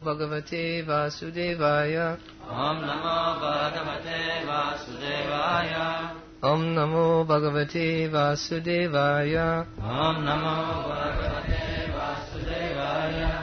Bhagavate Vasudevaya. Om Namo Bhagavate Vasudevaya. Om Namo Bhagavate Vasudevaya. Om Namo Bhagavate Vasudevaya.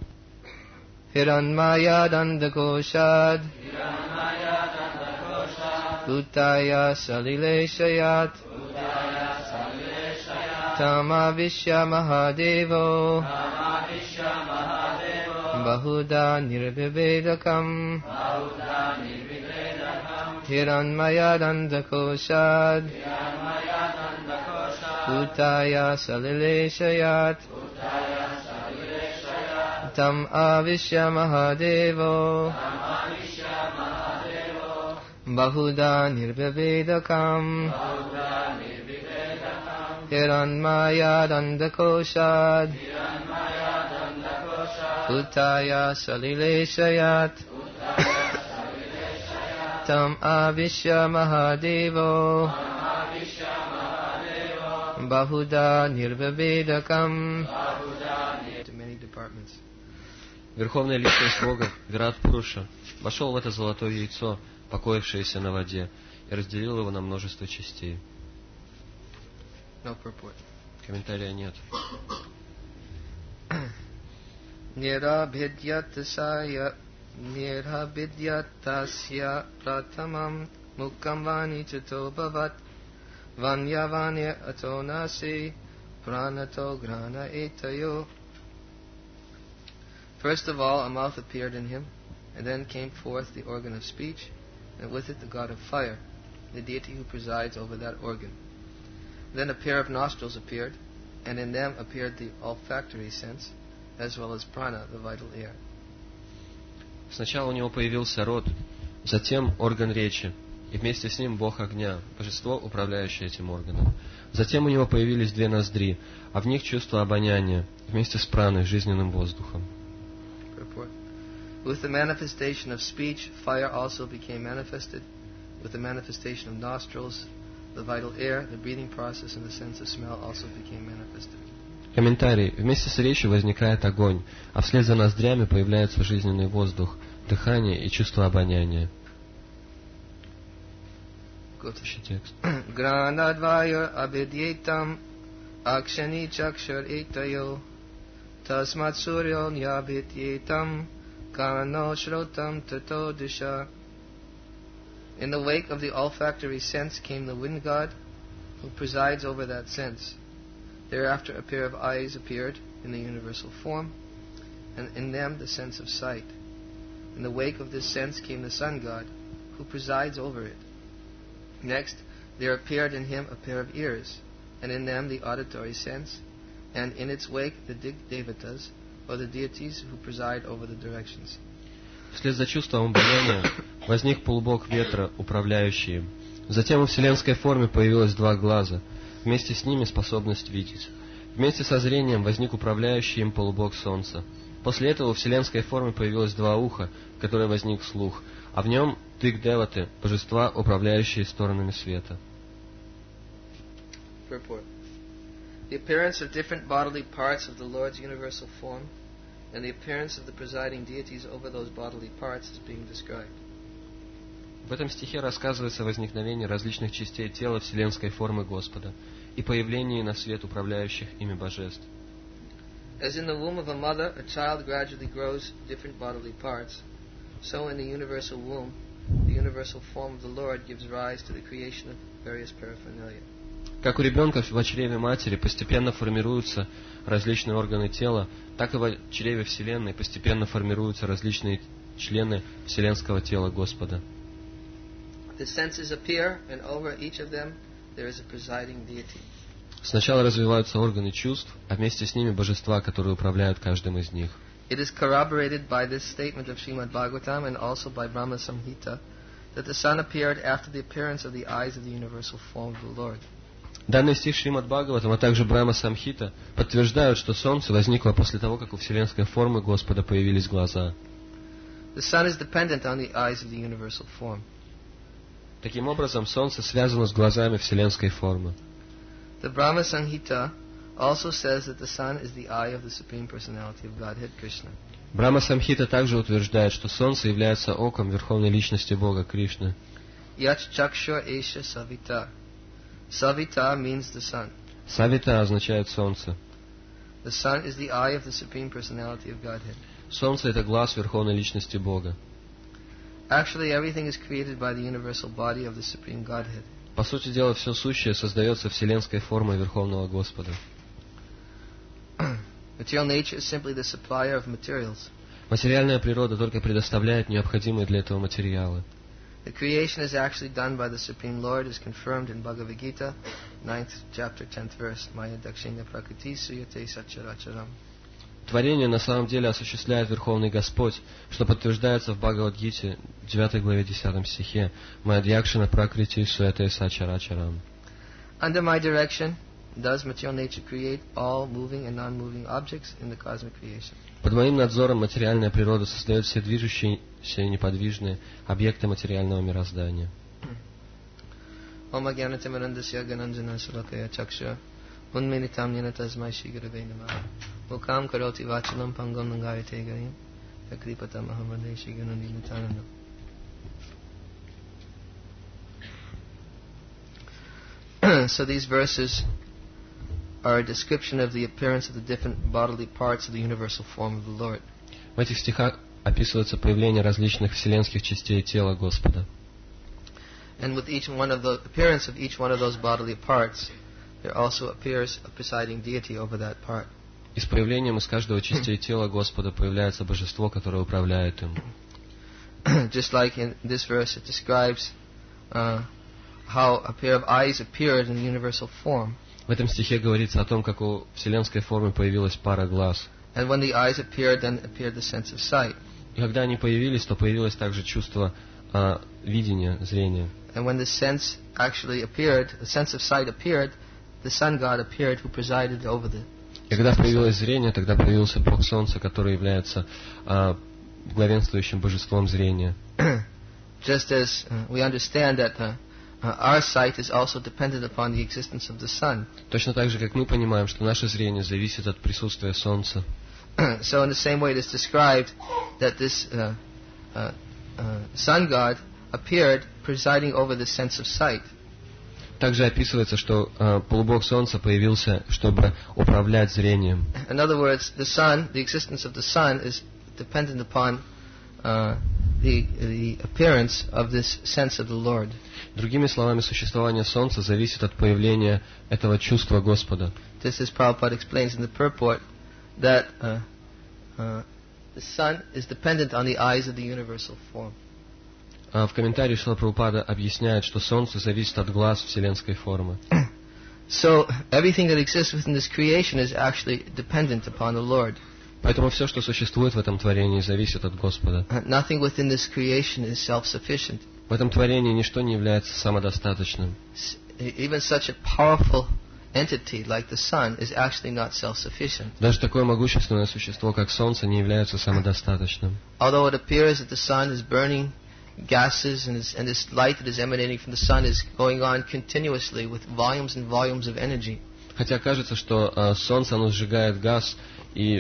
Hiranmaya Dandakoshad. Hiranmaya Dandakoshad. Bhutaya Salile Shayat. Bhutaya Salile Shayat. Tamavishya Mahadevo. Tamavishya Mahadevo. Bahuda Nirvivedakam. Bahuda Nirvivedakam. Hiranmaya Dandakoshad. Hiranmaya Dandakoshad. Bhutaya Salile Shayat. Bhutaya Salile Shayat. Tam Avishya Mahadevo. Tamavishya Mahadevo. Bahuda Nirvivedakam. Bahuda Nirvivedakam. Hiranmaya Dandakoshad. Hiranmaya Dandakoshad. Bhutaya Salile Shayat. Bhutaya Salile Shayat. Tam Avishya Mahadevo. Tamavishya Mahadevo. Bahuda Nirvivedakam. Bahuda To many departments. Верховная личность Бога, Вират Пуруша, вошел в это золотое яйцо, покоившееся на воде, и разделил его на множество частей. No purport. Комментария нет. Nirabhidyatasya pratamam mukam vani chato bhavat vanyavanya ato nasi pranato grana etayo. First of all, a mouth appeared in him, and then came forth the organ of speech, and with it the god of fire, the deity who presides over that organ. Then a pair of nostrils appeared, and in them appeared the olfactory sense, as well as prana, the vital air. Сначала у него появился рот, затем орган речи, и вместе с ним бог огня, божество, управляющее этим органом. Затем у него появились две ноздри, а в них чувство обоняния, вместе с праной, жизненным воздухом. Purport. With the manifestation of speech, fire also became manifested. With the manifestation of nostrils, the vital air, the breathing process, and the sense of smell also became manifested. Комментарий. Вместе с речью возникает огонь, а вслед за ноздрями появляется жизненный воздух, дыхание и чувство обоняния. Ищи текст. Granadvaya abhidyetam akshani chakshar etayo tasmat suryo nyabhidyetam kano shrotam tato disha. In the wake of the olfactory sense came the wind god, who presides over that sense. Thereafter a pair of eyes appeared in the universal form, and in them the sense of sight. In the wake of this sense came the sun god, who presides over it. Next, there appeared in him a pair of ears, and in them the auditory sense, and in its wake the devatas, or the deities who preside over the directions. Вслед за чувством обоняния возник полубог ветра, управляющий им. Затем во вселенской форме появилось два глаза, вместе с ними способность видеть. Вместе со зрением возник управляющий им полубог солнца. После этого в вселенской форме появилось два уха, в которой возник слух, а в нем Дик-деваты, божества, управляющие сторонами света. Purport. The appearance of different bodily parts of the Lord's universal form and the appearance of the presiding deities over those bodily parts is being described. В этом стихе рассказывается о возникновении различных частей тела вселенской формы Господа и появлении на свет управляющих ими божеств. As in the womb of a mother, a child gradually grows different bodily parts, so in the universal womb, the universal form of the Lord gives rise to the creation of various paraphernalia. Как у ребенка в чреве матери постепенно формируются различные органы тела, так и в чреве Вселенной постепенно формируются различные члены вселенского тела Господа. The senses appear, and over each of them there is a presiding deity. Сначала развиваются органы чувств, а вместе с ними божества, которые управляют каждым из них. It is corroborated by this statement of Srimad Bhagavatam and also by Brahma Samhita that the sun appeared after the appearance of the eyes of the universal form of the Lord. Данный стих Шримад Бхагаватам, а также Брахма Самхита подтверждают, что Солнце возникло после того, как у вселенской формы Господа появились глаза. The sun is dependent on the eyes of the universal form. Таким образом, Солнце связано с глазами вселенской формы. The Brahma Samhita also says that the sun is the eye of the Supreme Personality of Godhead Krishna. Брахма Самхита также утверждает, что Солнце является оком Верховной Личности Бога Кришны. Yach chakshur esha savita. Savita means the sun. Савита означает Солнце. The sun is the eye of the Supreme Personality of Godhead. Солнце — это глаз Верховной Личности Бога. Actually, everything is created by the universal body of the Supreme Godhead. По сути дела, все сущее создается вселенской формой Верховного Господа. Material nature is simply the supplier of materials. Материальная природа только предоставляет необходимые для этого материалы. The creation is actually done by the Supreme Lord, is confirmed in Bhagavad Gita, 9th chapter, 10th verse. Maya dakshinya prakriti suyate satcharacharam. Творение на самом деле осуществляет Верховный Господь, что подтверждается в Бхагавад-гите, 9 главе 10 стихе. Майадьякшина пракрити суяте сачарачарам. Under my direction, does material nature create all moving and non-moving objects in the cosmic creation? Под моим надзором материальная природа создает все движущиеся и неподвижные объекты материального мироздания. Om agyanatimarandasya gananjana sulakaya chakshura unminitam yena tasmai shigurave namaha mukam karoti vachalam pangam nangayate gayam yakripatam ahamrade shigunandinitananda. So these verses are a description of the appearance of the different bodily parts of the universal form of the Lord. В этих стихах описывается появление различных вселенских частей тела Господа. And with each one of the appearance of each one of those bodily parts, there also appears a presiding deity over that part. И с появлением из каждого частей тела Господа появляется божество, которое управляет им. Just like in this verse, it describes how a pair of eyes appeared in the universal form. В этом стихе говорится о том, как у вселенской формы появилась пара глаз. And when the eyes appeared, then appeared the sense of sight. И когда они появились, то появилось также чувство видения, зрения. And when the sense actually appeared, the sense of sight appeared, the sun god appeared who presided over the. И когда появилось зрение, тогда появился Бог Солнца, который является главенствующим божеством зрения. Just as we understand that our sight is also dependent upon the existence of the sun. Точно так же, как мы понимаем, что наше зрение зависит от присутствия Солнца. So in the same way it is described that this sun god appeared presiding over the sense of sight. Также описывается, что полубог Солнца появился, чтобы управлять зрением. In other words, the sun, the existence of the sun is dependent upon the appearance of this sense of the Lord. Другими словами, существование Солнца зависит от появления этого чувства Господа. Just as Prabhupada explains in the purport that the sun is dependent on the eyes of the universal form. В комментарии Шрила Прабхупада объясняет, что Солнце зависит от глаз вселенской формы. So everything that exists within this creation is actually dependent upon the Lord. Поэтому все, что существует в этом творении, зависит от Господа. Nothing within this creation is self-sufficient. В этом творении ничто не является самодостаточным. Even such a powerful entity like the sun is actually not self-sufficient. Даже такое могущественное существо, как Солнце, не является самодостаточным. Although it appears that the sun is burning gases and this light that is emanating from the sun is going on continuously with volumes and volumes of energy. Хотя кажется, что Солнце, оно сжигает газ, и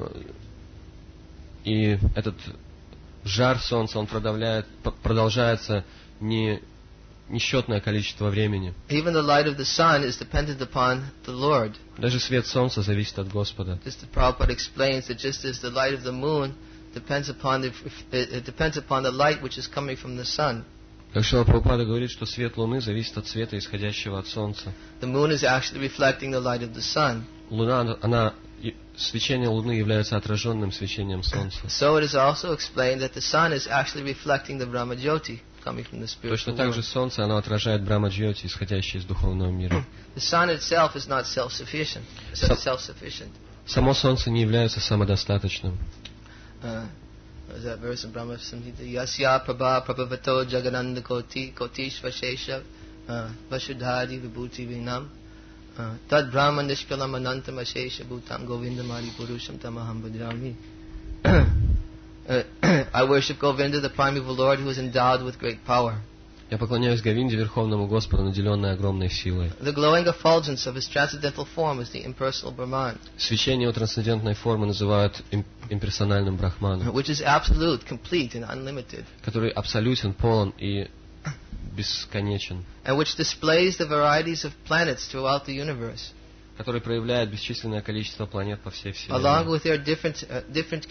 этот жар Солнца, он продолжается несчетное количество времени. Even the light of the sun is dependent upon the Lord. Даже свет Солнца зависит от Господа. Just as Prabhupada explains that just as the light of the moon depends upon the light which is coming from the sun. Как Шрила Прабхупада говорит, что свет Луны зависит от света, исходящего от Солнца. The moon is actually reflecting the light of the sun. Луна, свечение Луны является отраженным свечением Солнца. So it is also explained that the sun is actually reflecting the Brahma Jyoti coming from the spiritual Точно так же world. Солнце, оно отражает Брахма-джьоти, исходящее из духовного мира. The sun itself is not self-sufficient. Само Солнце не является самодостаточным. There's that verse in Brahma Samhita, Yasya Prabha Prabhavato Jagananda Koti Kotish Vashesha Vashudhari Vibhuti Vinam Tad Brahma Nishkalam Anantam Ashesha Bhutam Govindamari Purusham Tamaham Bhadrami. I worship Govinda, the primeval Lord, who is endowed with great power. Я поклоняюсь Говинде, Верховному Господу, наделенной огромной силой. The glowing effulgence of his transcendental form is the impersonal Brahman, Свечение его трансцендентной формы называют имперсональным брахманом, which is absolute, complete, and unlimited, который абсолютен, полон и бесконечен, and which displays the varieties of planets throughout the universe, который проявляет бесчисленное количество планет по всей along Вселенной, with their different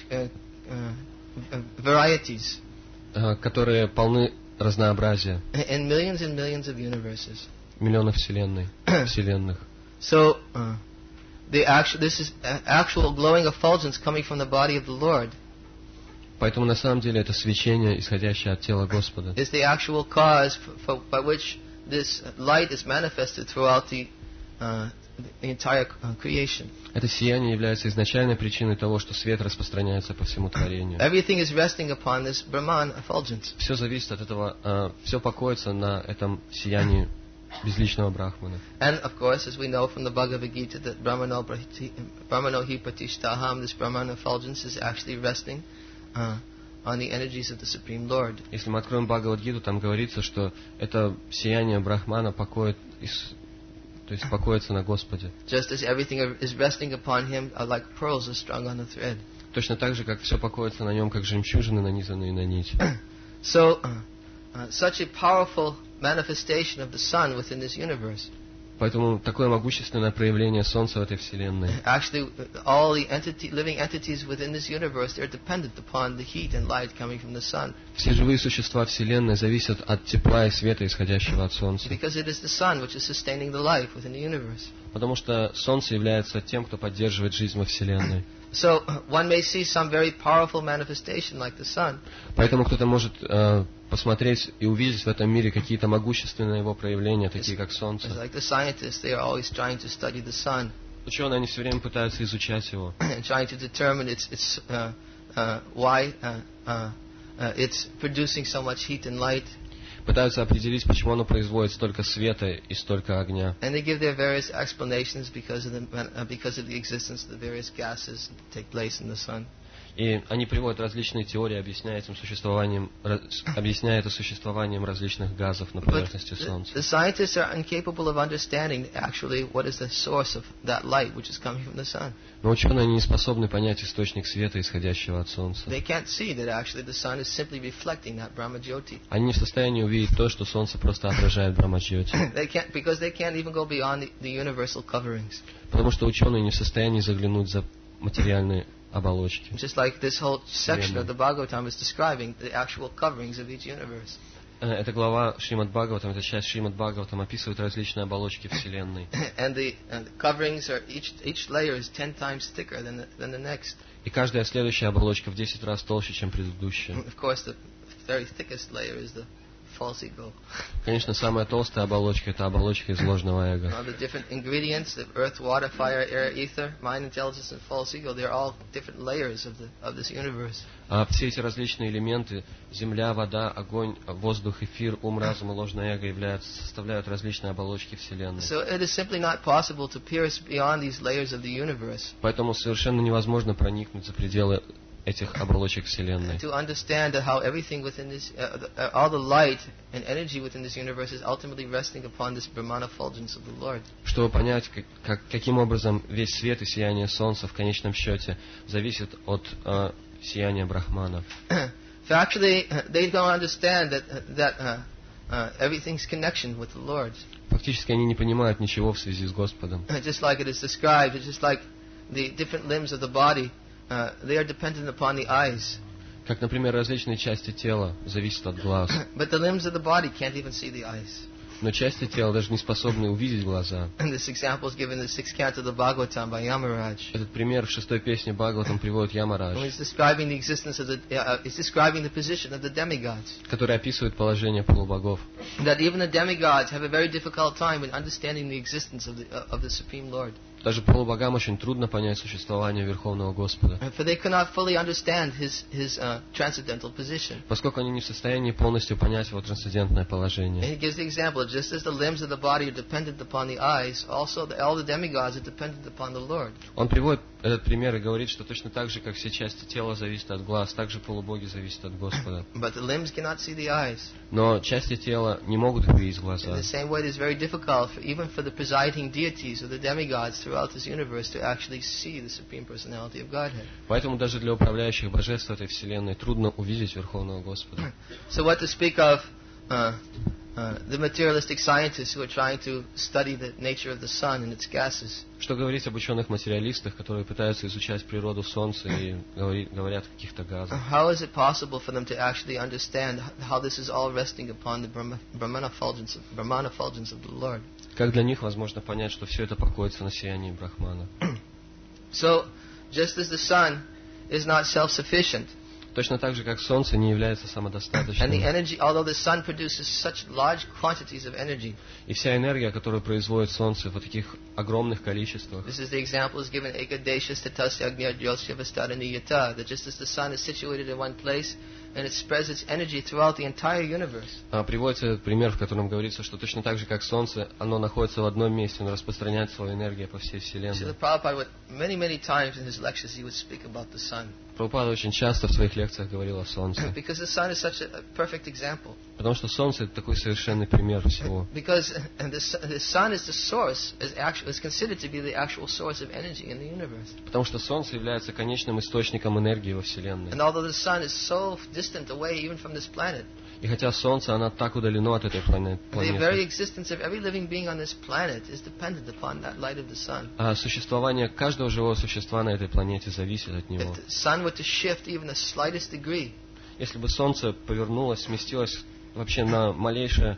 varieties, которые полны разнообразия, and millions of universes. миллионов вселенных. So, this is actual glowing effulgence coming from the body of the Lord Поэтому на самом деле это свечение, исходящее от тела Господа, is the actual cause by which this light is manifested throughout the entire creation. это сияние является изначальной причиной того, что свет распространяется по всему творению. Everything is resting upon this Brahman effulgence. Все зависит от этого, все покоится на этом сиянии безличного Брахмана. And of course, as we know from the Bhagavad Gita, that Brahmano hi pratishtaham, this Brahman effulgence is actually resting on the energies of the Supreme Lord. Если мы откроем Бхагавад-гиту, там говорится, что это сияние Брахмана покоится на Господе. Just as everything is resting upon him like pearls are strung on a thread. Точно так же, как все покоится на нем, как жемчужины, нанизанные на нить. So, such a powerful manifestation of the sun within this universe. Поэтому такое могущественное проявление Солнца в этой Вселенной. Actually, all the living entities within this universe, they're dependent upon the heat and light coming from the sun. Все живые существа Вселенной зависят от тепла и света, исходящего от Солнца. Because it is the sun which is sustaining the life within the universe. Потому что Солнце является тем, кто поддерживает жизнь во Вселенной. So, one may see some very powerful manifestation like the sun. Поэтому кто-то может посмотреть и увидеть в этом мире какие-то могущественные его проявления, такие как Солнце. It's like the scientists, they are always trying to study the sun Ученые, они все время пытаются изучать его, and trying to determine why it's producing so much heat and light. пытаются определить, почему оно производит столько света и столько огня. And they give their various explanations because of the existence of the various gases that take place in the sun. И они приводят различные теории, объясняя это существованием различных газов на But поверхности the Солнца. scientists are incapable of understanding actually what is the source of that light which is coming from the sun. Но ученые не способны понять источник света, исходящего от Солнца. They can't see that actually the sun is simply reflecting that Brahma-jyoti. Они не в состоянии увидеть то, что Солнце просто отражает Брахма-джьоти. Because they can't even go beyond the universal coverings. Потому что ученые не в состоянии заглянуть за материальные оболочки. Just like this whole section of the Bhagavatam is describing the actual coverings of each universe. Эта глава Шримад Бхагаватам, эта часть Шримад Бхагаватам описывает различные оболочки Вселенной. And the coverings are each layer is 10 times thicker than the next. И каждая следующая оболочка в 10 раз толще, чем предыдущая. Of course, the very thickest layer is the false ego. Конечно, самая толстая оболочка – это оболочка из ложного эго. All the different ingredients, the earth, water, fire, air, ether, mind, intelligence, and false ego, they're all different layers of this universe. А все эти различные элементы – земля, вода, огонь, воздух, эфир, ум, разум и ложное эго – составляют различные оболочки Вселенной. So it is simply not possible to pierce beyond these layers of the universe. Поэтому совершенно невозможно проникнуть за пределы этих оболочек Вселенной. To understand how everything within this, all the light and energy within this universe is ultimately resting upon this Brahmana effulgence of the Lord. Чтобы понять, каким образом весь свет и сияние Солнца в конечном счете зависит от сияния Брахмана. So actually, they don't understand that everything's connection with the Lord. Фактически они не понимают ничего в связи с Господом. Just like it is described, it's just like the different limbs of the body, they are dependent upon the eyes. Как, например, различные части тела зависят от глаз. But the limbs of the body can't even see the eyes. Но части тела даже не способны увидеть глаза. And this example is given in the 6th canto of the Bhagavatam by Yamaraj. Этот пример в 6-й песне Бхагаватам приводит Ямарадж, When he's describing the existence of he's describing the position of the demigods. который описывает положение полубогов. That even the demigods have a very difficult time in understanding the existence of the Supreme Lord. Даже полубогам очень трудно понять существование Верховного Господа, For they cannot fully understand his transcendental position. поскольку они не в состоянии полностью понять его трансцендентное And положение. he gives the example, just as the limbs of the body are dependent upon the eyes, also all the demigods are dependent upon the Lord. Он приводит Этот пример и говорит, что точно так же, как все части тела зависят от глаз, так же полубоги зависят от Господа. But the limbs cannot see the eyes. Но части тела не могут видеть In глаза. the same way, it is very difficult, even for the presiding deities or the demigods throughout this universe, to actually see the Supreme Personality of Godhead. Поэтому даже для управляющих божеств этой вселенной трудно увидеть Верховного Господа. So what to speak of the materialistic scientists who are trying to study the nature of the sun and its gases? Что говорить об ученых-материалистах, которые пытаются изучать природу Солнца и говорят о каких-то газах? How is it possible for them to actually understand how this is all resting upon the Brahmana effulgence of the Lord? Как для них возможно понять, что все это покоится на сиянии Брахмана? So, just as the sun is not self-sufficient, Точно так же, как Солнце не является and the самодостаточным, energy, although the sun produces such large quantities of energy, и вся энергия, которую производит Солнце в таких огромных количествах, this is the example is given Ekadeshas Tatasya Agnya Jyotshyavastadhaniyata, that just as the sun is situated in one place and it spreads its energy throughout the entire universe, приводится этот пример, в котором говорится, что точно так же, как Солнце, оно находится в одном месте, оно распространяет свою энергию по всей Srila Вселенной. Prabhupada would, many times in his lectures he would speak about the sun, Прабхупада очень часто в своих лекциях говорил о Солнце, because the sun is such a perfect example. потому что Солнце — это такой совершенный пример всего. Because the sun is the source, is considered to be the actual source of energy in the universe. Потому что Солнце является конечным источником энергии во Вселенной. And although the sun is so distant away even from this planet, И хотя Солнце, оно так удалено от этой the very планеты, existence of every living being on this planet is dependent upon that light of the sun. а существование каждого живого существа на этой планете зависит от него. If the sun were to shift even the slightest degree, Если бы Солнце повернулось, сместилось вообще на малейшую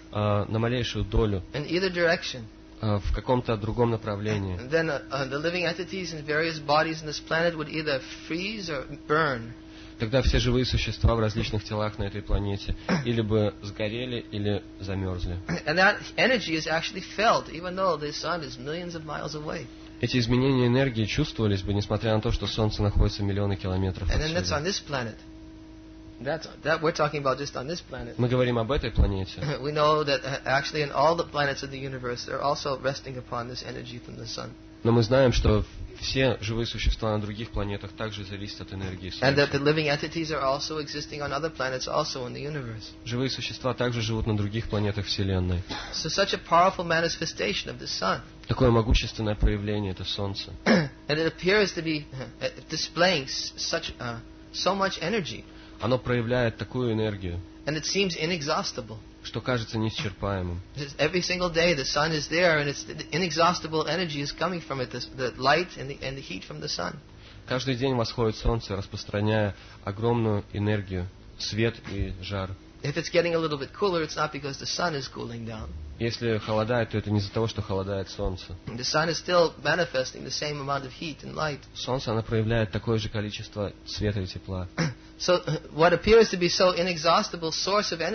долю, in either direction, в каком-то другом направлении, then the living entities in various bodies on this planet would either freeze or burn. тогда все живые существа в различных телах на этой планете или бы сгорели, или замерзли. And that energy is actually felt, even though the sun is millions of miles away. Эти изменения энергии чувствовались бы, несмотря на то, что Солнце находится миллионы километров And then that's on отсюда. this planet. That we're talking about just on this planet. Мы говорим об этой планете. We know that actually in all the planets of the universe, they're also resting upon this energy from the sun. Но мы знаем, что все живые существа на других планетах также зависят от энергии And that the Солнца. living entities are also existing on other planets also in the universe. Живые существа также живут на других планетах Вселенной. So such a powerful manifestation of the sun. Такое могущественное проявление — это Солнце. And it appears to be displaying so much energy. Оно проявляет такую энергию, And it seems inexhaustible. что кажется неисчерпаемым. Just every single day the sun is there and it's the inexhaustible energy is coming from it, the light and the heat from the sun. Каждый день восходит Солнце, распространяя огромную энергию, свет и жар. If it's getting a little bit cooler, it's not because the sun is cooling down. Если холодает, то это не из-за того, что холодает Солнце. The sun is still manifesting the same amount of heat and light. Солнце, оно проявляет такое же количество света и тепла. So what appears to be so inexhaustible source of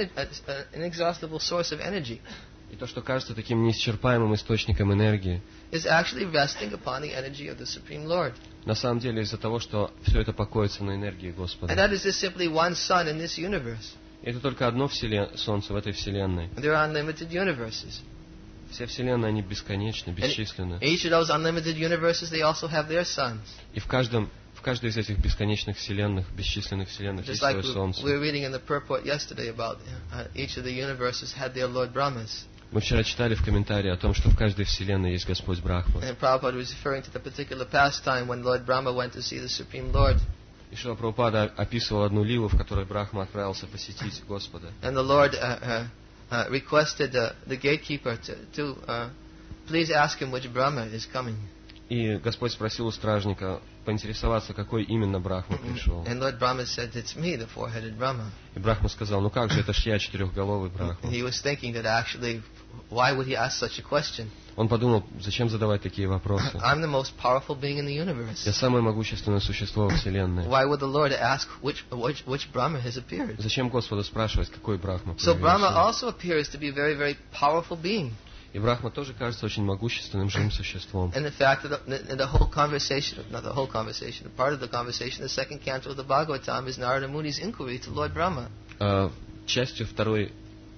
energy И то, что кажется таким неисчерпаемым источником энергии, is actually resting upon the energy of the Supreme Lord. на самом деле из-за того, что все это покоится на энергии And Господа. that is just simply one sun in this universe. И это только одно Солнце в этой Вселенной. There are unlimited universes. Все Вселенные, они бесконечны, бесчисленны. Each of those unlimited universes, they also have their suns. И в каждой из этих бесконечных Вселенных, бесчисленных Вселенных есть Just like свое we Солнце. were reading in the purport yesterday about each of the universes had their Lord Brahmas. Мы вчера читали в комментарии о том, что в каждой Вселенной есть Господь Брахма. And Prabhupada was referring to the particular pastime when Lord Brahma went to see the Supreme Lord. И Шрила Прабхупада описывал одну лилу, в которой Брахма отправился посетить Господа. And the Lord requested the gatekeeper to please ask him which Brahma is coming. И Господь спросил у стражника поинтересоваться, какой именно Брахма пришел. And Lord Brahma said, "It's me, the four-headed Brahma." И Брахма сказал, ну как же, это ж я, четырехголовый Брахма. He was thinking that actually, why would he ask such a question? Он подумал, зачем задавать такие вопросы? I'm the most powerful being in the universe. Я самое могущественное существо во Вселенной. Why would the Lord ask which Brahma has appeared? Зачем Господу спрашивать, какой Брахма So Brahma появился? also appears to be a very, very powerful being. И Брахма тоже кажется очень могущественным живым существом. And in fact, the whole conversation, not the whole conversation, part of the conversation, the second canto of the Bhagavatam is Narada Muni's inquiry to Lord Brahma. Частью второй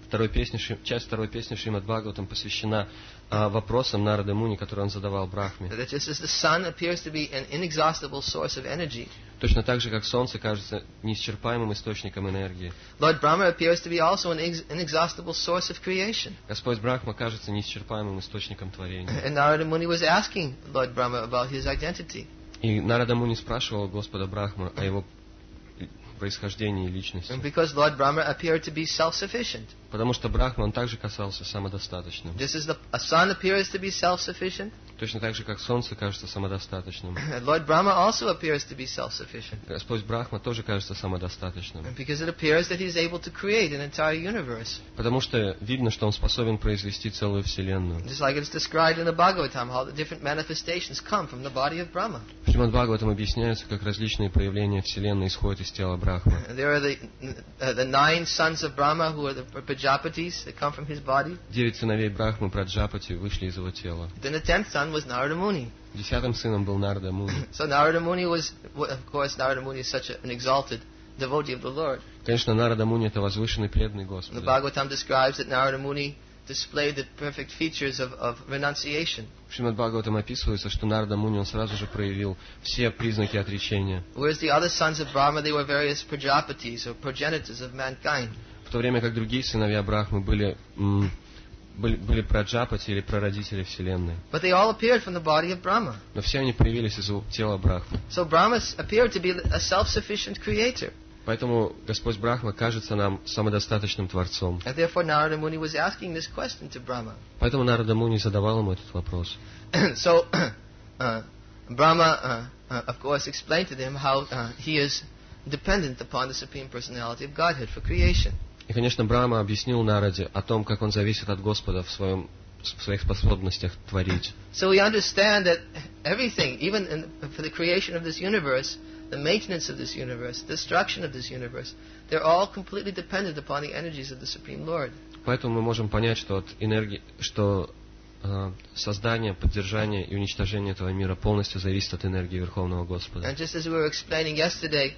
часть второй песни Шримад Бхагаватам посвящена вопросам Нарады Муни, которые он задавал Брахме. That just as the sun appears to be an inexhaustible source of energy, Точно так же, как Солнце кажется неисчерпаемым источником энергии. Lord Brahma appears to be also an inexhaustible source of creation. Господь Брахма кажется неисчерпаемым источником творения. And Narada Muni was asking Lord Brahma about his identity. И Нарада Муни спрашивал Господа Брахма о его происхождении и личности. And because Lord Brahma appeared to be self-sufficient. Потому что Брахма, он также касался самодостаточным. Just as a sun appears to be self-sufficient, Точно так же, как Солнце кажется самодостаточным. Lord Brahma also appears to be self-sufficient. Господь Брахма тоже кажется самодостаточным. Because it appears that he is able to create an entire universe. Потому что видно, что он способен произвести целую Вселенную. Just like it's described in the Bhagavatam, how the different manifestations come from the body of Brahma. В Шримад Бхагаватам объясняется, как различные проявления Вселенной исходят из тела Брахмы. There are the 9 sons of Brahma who are the Prajapatis that come from his body. 9 сыновей Брахмы, Праджапати, вышли из его тела. Then the 10th son was Narada Muni. 10-м сыном был Нарада Муни. So Narada Muni was, of course, Narada Muni is such an exalted devotee of the Lord. Конечно, Нарада Муни — это возвышенный преданный The Господу. Bhagavatam describes that Narada Muni displayed the perfect features of renunciation. В Шримад Бхагаватам описывается, что Нарада Муни, он сразу же проявил все признаки отречения. Whereas the other sons of Brahma, they were various Prajapatis or progenitors of mankind. В то время как другие сыновья Брахмы были праджапати или прародители Вселенной. But they all appeared from the body of Brahma. Но все они появились из тела Брахмы. So Brahma appeared to be a self-sufficient creator. Поэтому Господь Брахма кажется нам самодостаточным Творцом. And therefore Narada Muni was asking this question to Brahma. Поэтому Нарада Муни задавал ему этот вопрос. So Brahma, of course, explained to them how he is dependent upon the Supreme Personality of Godhead for creation. И, конечно, Брахма объяснил Нараде о том, как он зависит от Господа в своих способностях творить. So we understand that everything, even for the creation of this universe, the maintenance of this universe, the destruction of this universe, they're all completely dependent upon the energies of the Supreme Lord. Поэтому мы можем понять, что создание, поддержание и уничтожение этого мира полностью зависит от энергии Верховного Господа. And just as we were explaining yesterday,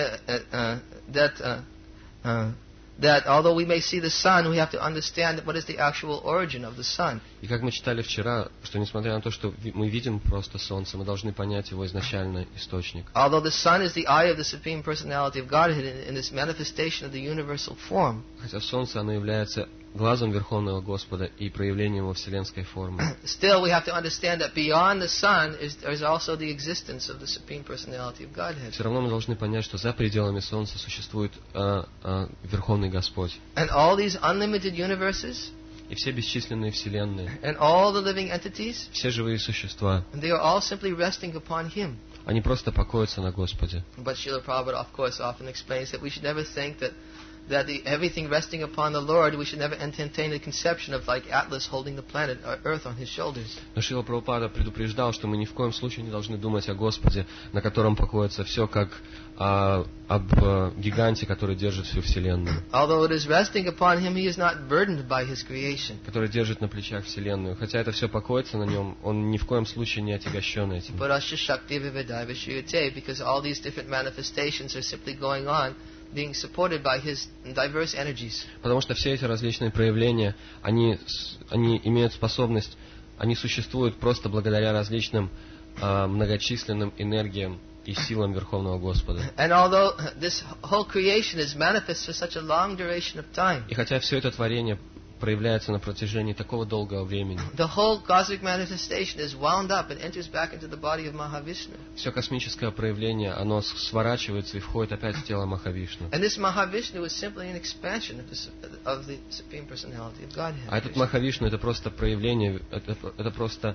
that although we may see the sun, we have to understand what is the actual origin of the sun. И как мы читали вчера, что несмотря на то, что мы видим просто Солнце, мы должны понять его изначальный источник. Although the sun is the eye of the Supreme Personality of Godhead in this manifestation of the universal form, Хотя Солнце, оно является глазом Верховного Господа и проявлением его вселенской формы. still we have to understand that beyond the sun is also the existence of the Supreme Personality of Godhead. Все равно мы должны понять, что за пределами Солнца существует Верховный Господь. And all these unlimited universes, И все бесчисленные вселенные, and all the living entities, все живые существа, they are all simply resting upon Him. они просто покоятся на Господе. But Srila Prabhupada, of course, often explains that we should never think that everything resting upon the Lord, we should never entertain the conception of like Atlas holding the planet Earth on his shoulders. Но Шрила Прабхупада предупреждал, что мы ни в коем случае не должны думать о Господе, на котором покоится все, как об гиганте, который держит всю Вселенную. Although it is resting upon him, he is not burdened by his creation. Который держит на плечах Вселенную. Хотя это все покоится на нем, он ни в коем случае не отягощен этим. But Asha Shakti Vividai Vishuyate, because all these different manifestations are simply going on, being supported by his diverse energies. Потому что все эти различные проявления, они имеют способность, они существуют просто благодаря различным многочисленным энергиям и силам Верховного Господа. And although this whole creation is manifest for such a long duration of time, И хотя все это творение проявляется на протяжении такого долгого времени, the whole cosmic manifestation is wound up and enters back into the body of Mahavishnu. все космическое проявление, оно сворачивается и входит опять в тело Махавишну. And this Mahavishnu is simply an expansion of the Supreme Personality of Godhead. А этот Махавишну — это просто проявление, это просто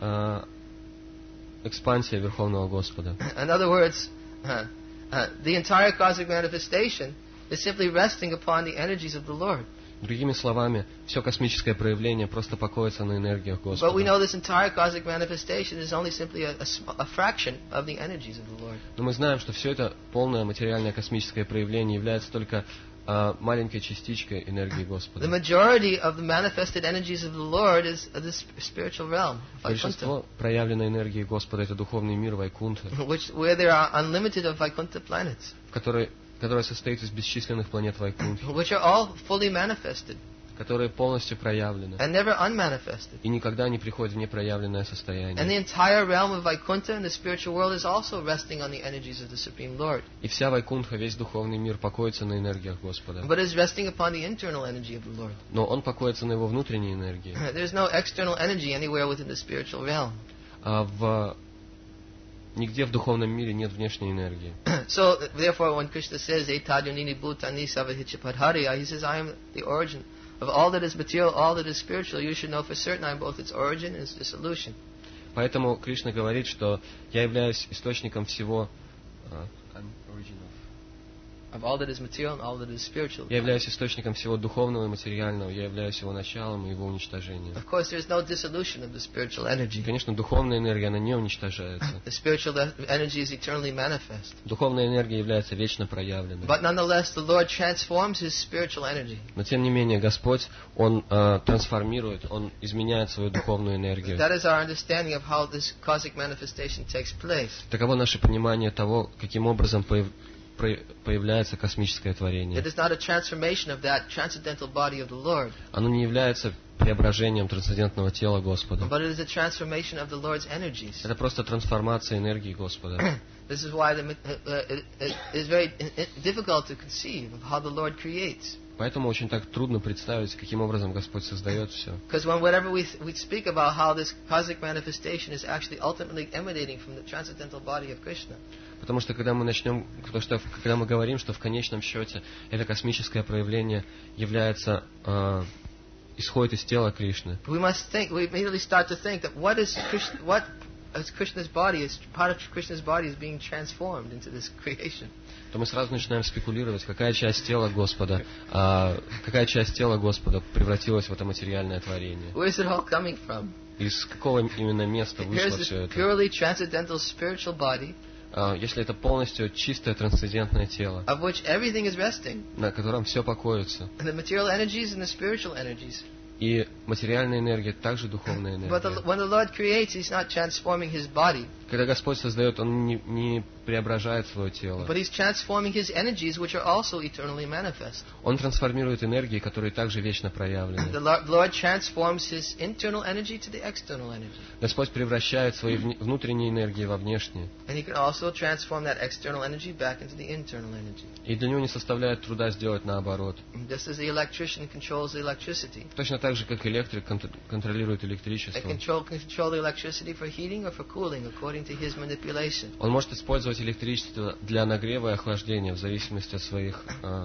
экспансия Верховного Господа. In other words, the entire cosmic manifestation is simply resting upon the energies of the Lord. Другими словами, все космическое проявление просто покоится на энергиях But we Господа. know this entire cosmic manifestation is only simply a fraction of the energies of the Lord. Но мы знаем, что все это полное материальное космическое проявление является только маленькой частичкой энергии The Господа. majority of the manifested energies of the Lord is this spiritual realm, Vaikuntha, Большинство проявленной энергии Господа — это духовный мир Вайкунтха, where there are unlimited of Vaikuntha planets, которая состоит из бесчисленных планет Вайкунтхи, which are all fully manifested. которые полностью проявлены and never unmanifested. и никогда не приходят в непроявленное And состояние. the entire realm of Vaikuntha in the spiritual world is also resting on the energies of the Supreme Lord, И вся Вайкунтха, весь духовный мир покоится на энергиях Господа. but is resting upon the internal energy of the Lord. Но он покоится на его внутренней энергии. There's no external energy anywhere within the spiritual realm. Нигде в духовном мире нет внешней энергии. So, therefore, when Krishna says, Etadyanini bhutani savahichapadhariya, he says, I am the origin of all that is material, all that is spiritual. You should know for certain I am both its origin and its dissolution. Поэтому Кришна говорит, что я являюсь источником всего. Of all that is material and all that is spiritual. Я являюсь источником всего духовного и материального. Я являюсь его началом и его уничтожением. Of course, there is no dissolution of the spiritual energy. Конечно, духовная энергия, она не уничтожается. The spiritual energy is eternally manifest. Духовная энергия является вечно проявленной. But nonetheless, the Lord transforms His spiritual energy. Но тем не менее, Господь, Он трансформирует, Он изменяет свою духовную энергию. That is our understanding of how this cosmic manifestation takes place. Таково наше понимание того, каким образом появляется космическое творение. It is not a transformation of that transcendental body of the Lord, Оно не является преображением трансцендентного тела Господа. but it is a transformation of the Lord's energies. Это просто трансформация энергии Господа. This is why it is very difficult to conceive of how the Lord creates. Поэтому очень так трудно представить, каким образом Господь создает все. Because whenever we speak about how this cosmic manifestation is actually ultimately emanating from the transcendental body of Krishna, Потому что когда мы говорим, что в конечном счете это космическое проявление является исходит из тела Кришны, we immediately start to think that what is Krishna's body is part of Krishna's body is being transformed into this creation. то мы сразу начинаем спекулировать, какая часть тела Господа превратилась в это материальное творение. Where is it all coming from? Из какого именно места Here's вышло this все это? purely transcendental spiritual body Если это полностью чистое трансцендентное тело, of which everything is resting, на котором все покоится, and the material energies and the spiritual energies. и материальная энергия также духовная But энергия. when the Lord creates, He's not transforming His body, Когда Господь создает, Он не преображает свое тело. but He's transforming His energies, which are also eternally manifest. Он трансформирует энергии, которые также вечно The проявлены. Lord transforms His internal energy to the external energy. Господь превращает свои внутренние энергии во внешние. And He can also transform that external energy back into the internal energy. И для него не составляет труда сделать наоборот. Just as the electrician controls the electricity, Точно так же, как электрик контролирует they электричество. control the electricity for heating or for cooling according to his manipulation. Он может использовать электричество для нагрева и охлаждения в зависимости от своих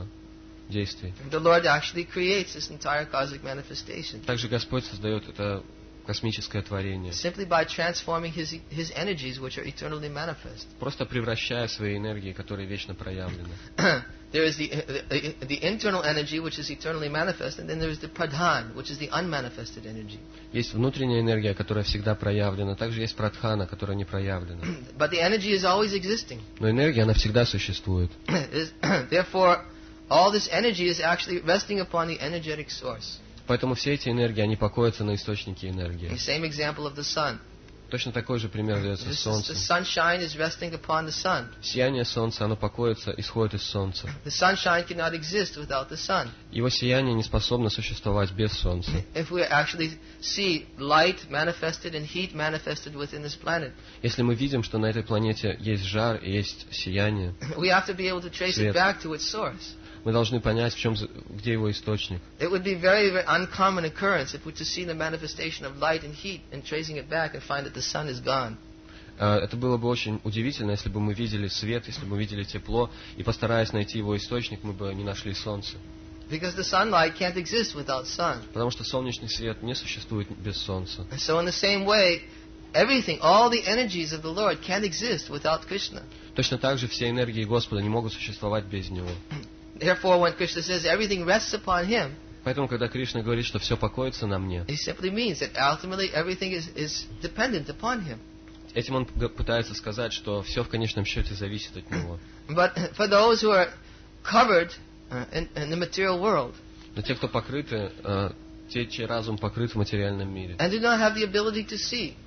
действий. The Lord actually creates this entire cosmic manifestation Также Господь создает это космическое творение, simply by transforming his energies, which are eternally manifest. просто превращая свои энергии, которые вечно проявлены. There is the internal energy, which is eternally manifest, and then there is the pradhan, which is the unmanifested energy. Есть внутренняя энергия, которая всегда проявлена, также есть прадхана, которая не проявлена. But the energy is always existing. Но энергия, она всегда существует. Therefore, all this energy is actually resting upon the energetic source. Поэтому все эти энергии, они покоятся на источнике энергии. The same example of the sun. Точно такой же пример дается с The Солнцем. sunshine is resting upon the sun. Сияние Солнца, оно покоится, исходит из Солнца. The sunshine cannot exist without the sun. Его сияние не способно существовать без Солнца. If we actually see light manifested and heat manifested within this planet, Если мы видим, что на этой планете есть жар и есть сияние, we have to be able to trace it Свет. back to its source. мы должны понять, где его источник. It would be very, very uncommon occurrence if we to see the manifestation of light and heat and tracing it back and find that the sun is gone. Это было бы очень удивительно, если бы мы видели свет, если бы мы видели тепло, и постараясь найти его источник, мы бы не нашли Солнце. Because the sunlight can't exist without sun. Потому что солнечный свет не существует без Солнца. And so in the same way, everything, all the energies of the Lord can't exist without Krishna. Точно так же все энергии Господа не могут существовать без Него. Therefore, when Krishna says everything rests upon Him, Поэтому, когда Кришна говорит, что все покоится на мне, He simply means that ultimately everything is dependent upon Him. этим он пытается сказать, что все в конечном счете зависит от Него. But for those who are covered in the material world Но те, кто покрыты, те, чей разум покрыт в материальном мире, and do not have the ability to see,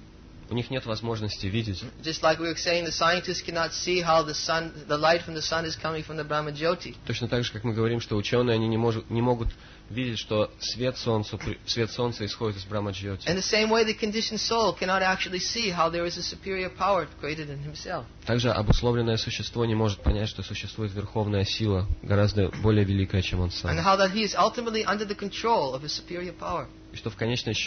У них нет возможности видеть. Just like we were saying, the scientists cannot see how the light from the sun is coming from the Brahma Jyoti. Точно так же, как мы говорим, что ученые они не могут видеть, что свет солнца исходит из Брахма-джьоти. In the same way, the conditioned soul cannot actually see how there is a superior power created in himself. Также обусловленное существо не может понять, что существует верховная сила, гораздо более великая, чем он сам. And how that he is ultimately under the control of a superior power. И что в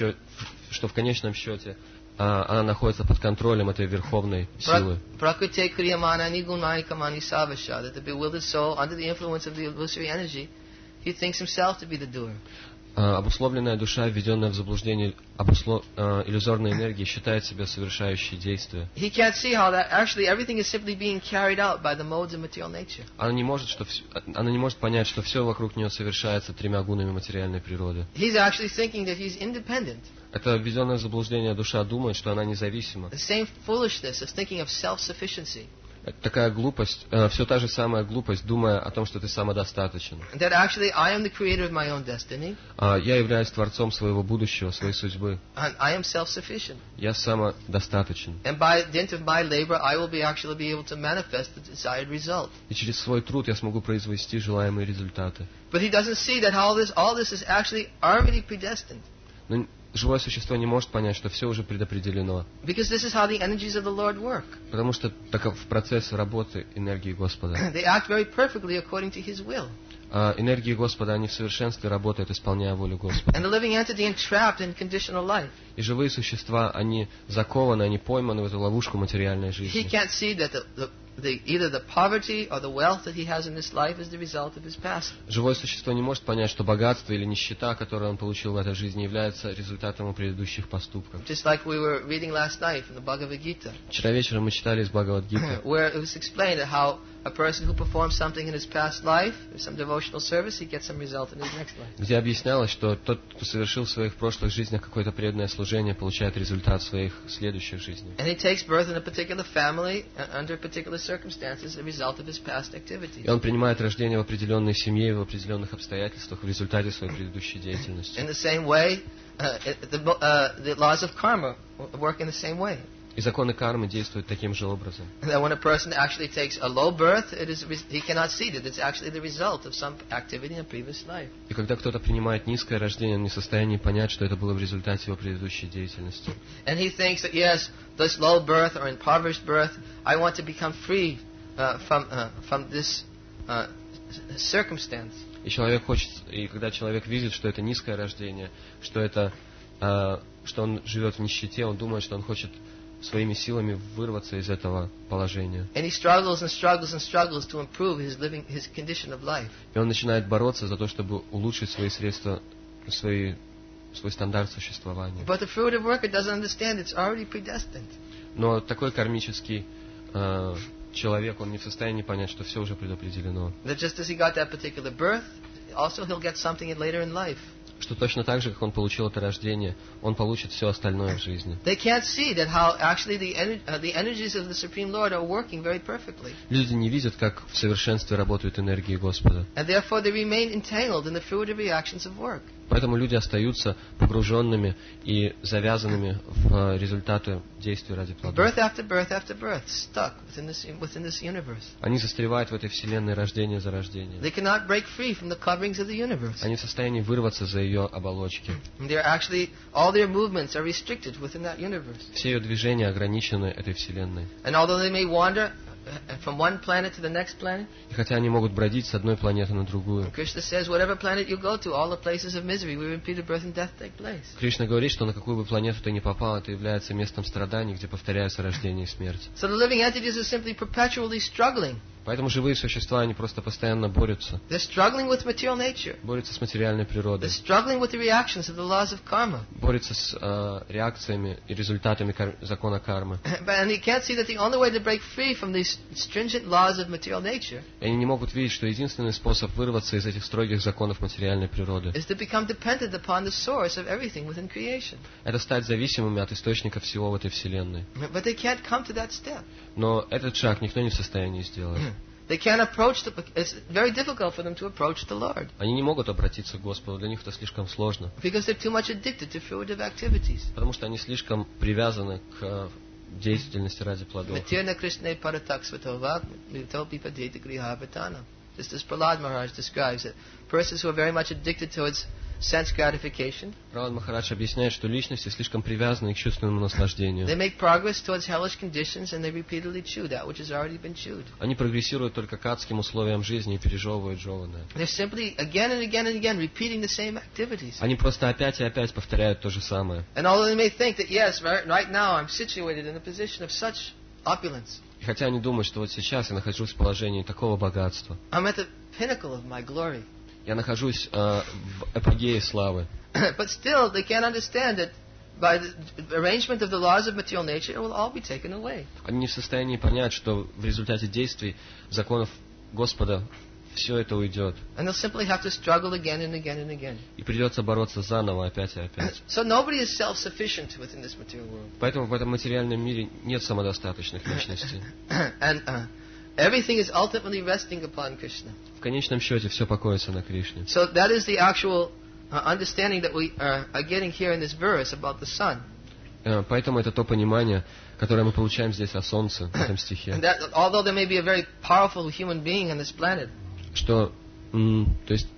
конечном счете она находится под контролем этой верховной силы. Prakriti kriyamana nigunmani kamani savasha. That the bewildered soul, under the influence of the illusory energy, he thinks himself to be the doer. Обусловленная душа, введенная в заблуждение иллюзорной энергии, считает себя совершающей действия. He can't see how that actually everything is simply being carried out by the modes of material nature. Она не может понять, что все вокруг нее совершается тремя гунами материальной природы. He's actually thinking that he's independent. Это введенная в заблуждение душа думает, что она независима. The same foolishness of thinking of self-sufficiency. Такая глупость, все та же самая глупость, думая о том, что ты самодостаточен. That actually I am the creator of my own destiny. Я являюсь творцом своего будущего, своей судьбы. And I am self-sufficient. Я самодостаточен. And by dint of my labor, I will actually be able to manifest the desired result. И через свой труд я смогу произвести желаемые результаты. But he doesn't see that all this is actually already predestined. Но живое существо не может понять, что все уже предопределено. Because this is how the energies of the Lord work. Потому что таков процесс работы энергии Господа. They act very perfectly according to His will. Энергии Господа, они в совершенстве работают, исполняя волю Господа. And the living entity entrapped in conditional life. И живые существа, они закованы, они пойманы в эту ловушку материальной He жизни. can't see that either the poverty or the wealth that he has in this life is the result of his past. Живое существо не может понять, что богатство или нищета, которое он получил в этой жизни, является результатом его предыдущих поступков. Just like we were reading last night from the Bhagavad Gita, Вчера вечером мы читали из Бхагавад-гиты, where it was explained that how a person who performs something in his past life, some devotional service, he gets some result in his next life. где объяснялось, что тот, кто совершил в своих прошлых жизнях какое-то преданное служение, получает результат в своих следующих жизнях. And he takes birth in a particular family under particular circumstances, the result of his past И activities. он принимает рождение в определенной семье, в определенных обстоятельствах в результате своей предыдущей деятельности. In the same way, the laws of karma work in the same way. И законы кармы действуют таким же образом. That when a person actually takes a low birth, he cannot see that it's actually the result of some activity in a previous life. И когда кто-то принимает низкое рождение, он не в состоянии понять, что это было в результате его предыдущей деятельности. And he thinks that yes, this low birth or impoverished birth, I want to become free from this circumstance. И когда человек видит, что это низкое рождение, что он живет в нищете, он думает, что он хочет своими силами вырваться из этого положения. And he struggles and struggles and struggles to improve his condition of life. И он начинает бороться за то, чтобы улучшить свои средства, свой стандарт существования. But the fruitive worker doesn't understand it's already predestined. Но такой кармический человек, он не в состоянии понять, что все уже предопределено. That just as he got that particular birth, also he'll get something later in life. Что точно так же, как он получил это рождение, он получит все остальное в жизни. They can't see that how actually the energies of the Supreme Lord are working very perfectly. Люди не видят, как в совершенстве работают энергии Господа. And therefore they remain entangled in the fruitive reactions of work. Поэтому люди остаются погруженными и завязанными в результаты действий ради плодов. Birth after birth after birth, stuck within this universe. Они застревают в этой вселенной рождение за рождением. They cannot break free from the coverings of the universe. Они в состоянии вырваться за ее оболочки. All their movements are restricted within that universe. Все ее движения ограничены этой вселенной. And although they may wander from one planet to the next planet, И хотя они могут бродить с одной планеты на другую, Krishna says, whatever planet you go to, all the places of misery where repeated birth and death take place. Кришна говорит, что на какую бы планету ты ни попал, это является местом страданий, где повторяются рождение и смерть. So the living entities are simply perpetually struggling. Поэтому живые существа, они просто постоянно борются. They're struggling with material nature. Борются с материальной природой. They're struggling with the reactions of the laws of karma. Борются с реакциями и результатами закона кармы. And you can't see that the only way to break free from these stringent laws of material nature И они не могут видеть, что единственный способ вырваться из этих строгих законов материальной природы is to become dependent upon the source of everything within creation. это стать зависимыми от источника всего в этой вселенной. But they can't come to that step. Но этот шаг никто не в состоянии сделать. They can't approach it's very difficult for them to approach the Lord. Они не могут обратиться к Господу, для них это слишком сложно. Because they're too much addicted to fruitive activities. Потому что они слишком привязаны к деятельности ради плодов. Matirna Krishna Paratak Svatova, Mitopi Padeti Griha Vatana. Just as Prahlad Maharaj describes it. Persons who are very much addicted towards sense gratification. Пралад Махарадж объясняет, что личности слишком привязаны к чувственному наслаждению. They make progress towards hellish conditions and they repeatedly chew that which has already been chewed. Они прогрессируют только к адским условиям жизни и пережевывают жеванное. They're simply again and again and again repeating the same activities. Они просто опять и опять повторяют то же самое. And although they may think that yes, right now I'm situated in a position of such opulence. И хотя они думают, что вот сейчас я нахожусь в положении такого богатства. I'm at the pinnacle of my glory. Я нахожусь в апогее славы. But still, they can't understand that by the arrangement of the laws of material nature, it will all be taken away. Они не в состоянии понять, что в результате действий законов Господа все это уйдет. And they'll simply have to struggle again and again and again. И придется бороться заново опять и опять. So nobody is self-sufficient within this material world. Поэтому в этом материальном мире нет самодостаточных личностей. And everything is ultimately resting upon Krishna. В конечном счете все покоится на Кришне. So that is the actual understanding that we are getting here in this verse about the sun. Поэтому это то понимание, которое мы получаем здесь о Солнце, в этом стихе. And that, although there may be a very powerful human being on this planet, Что, то есть,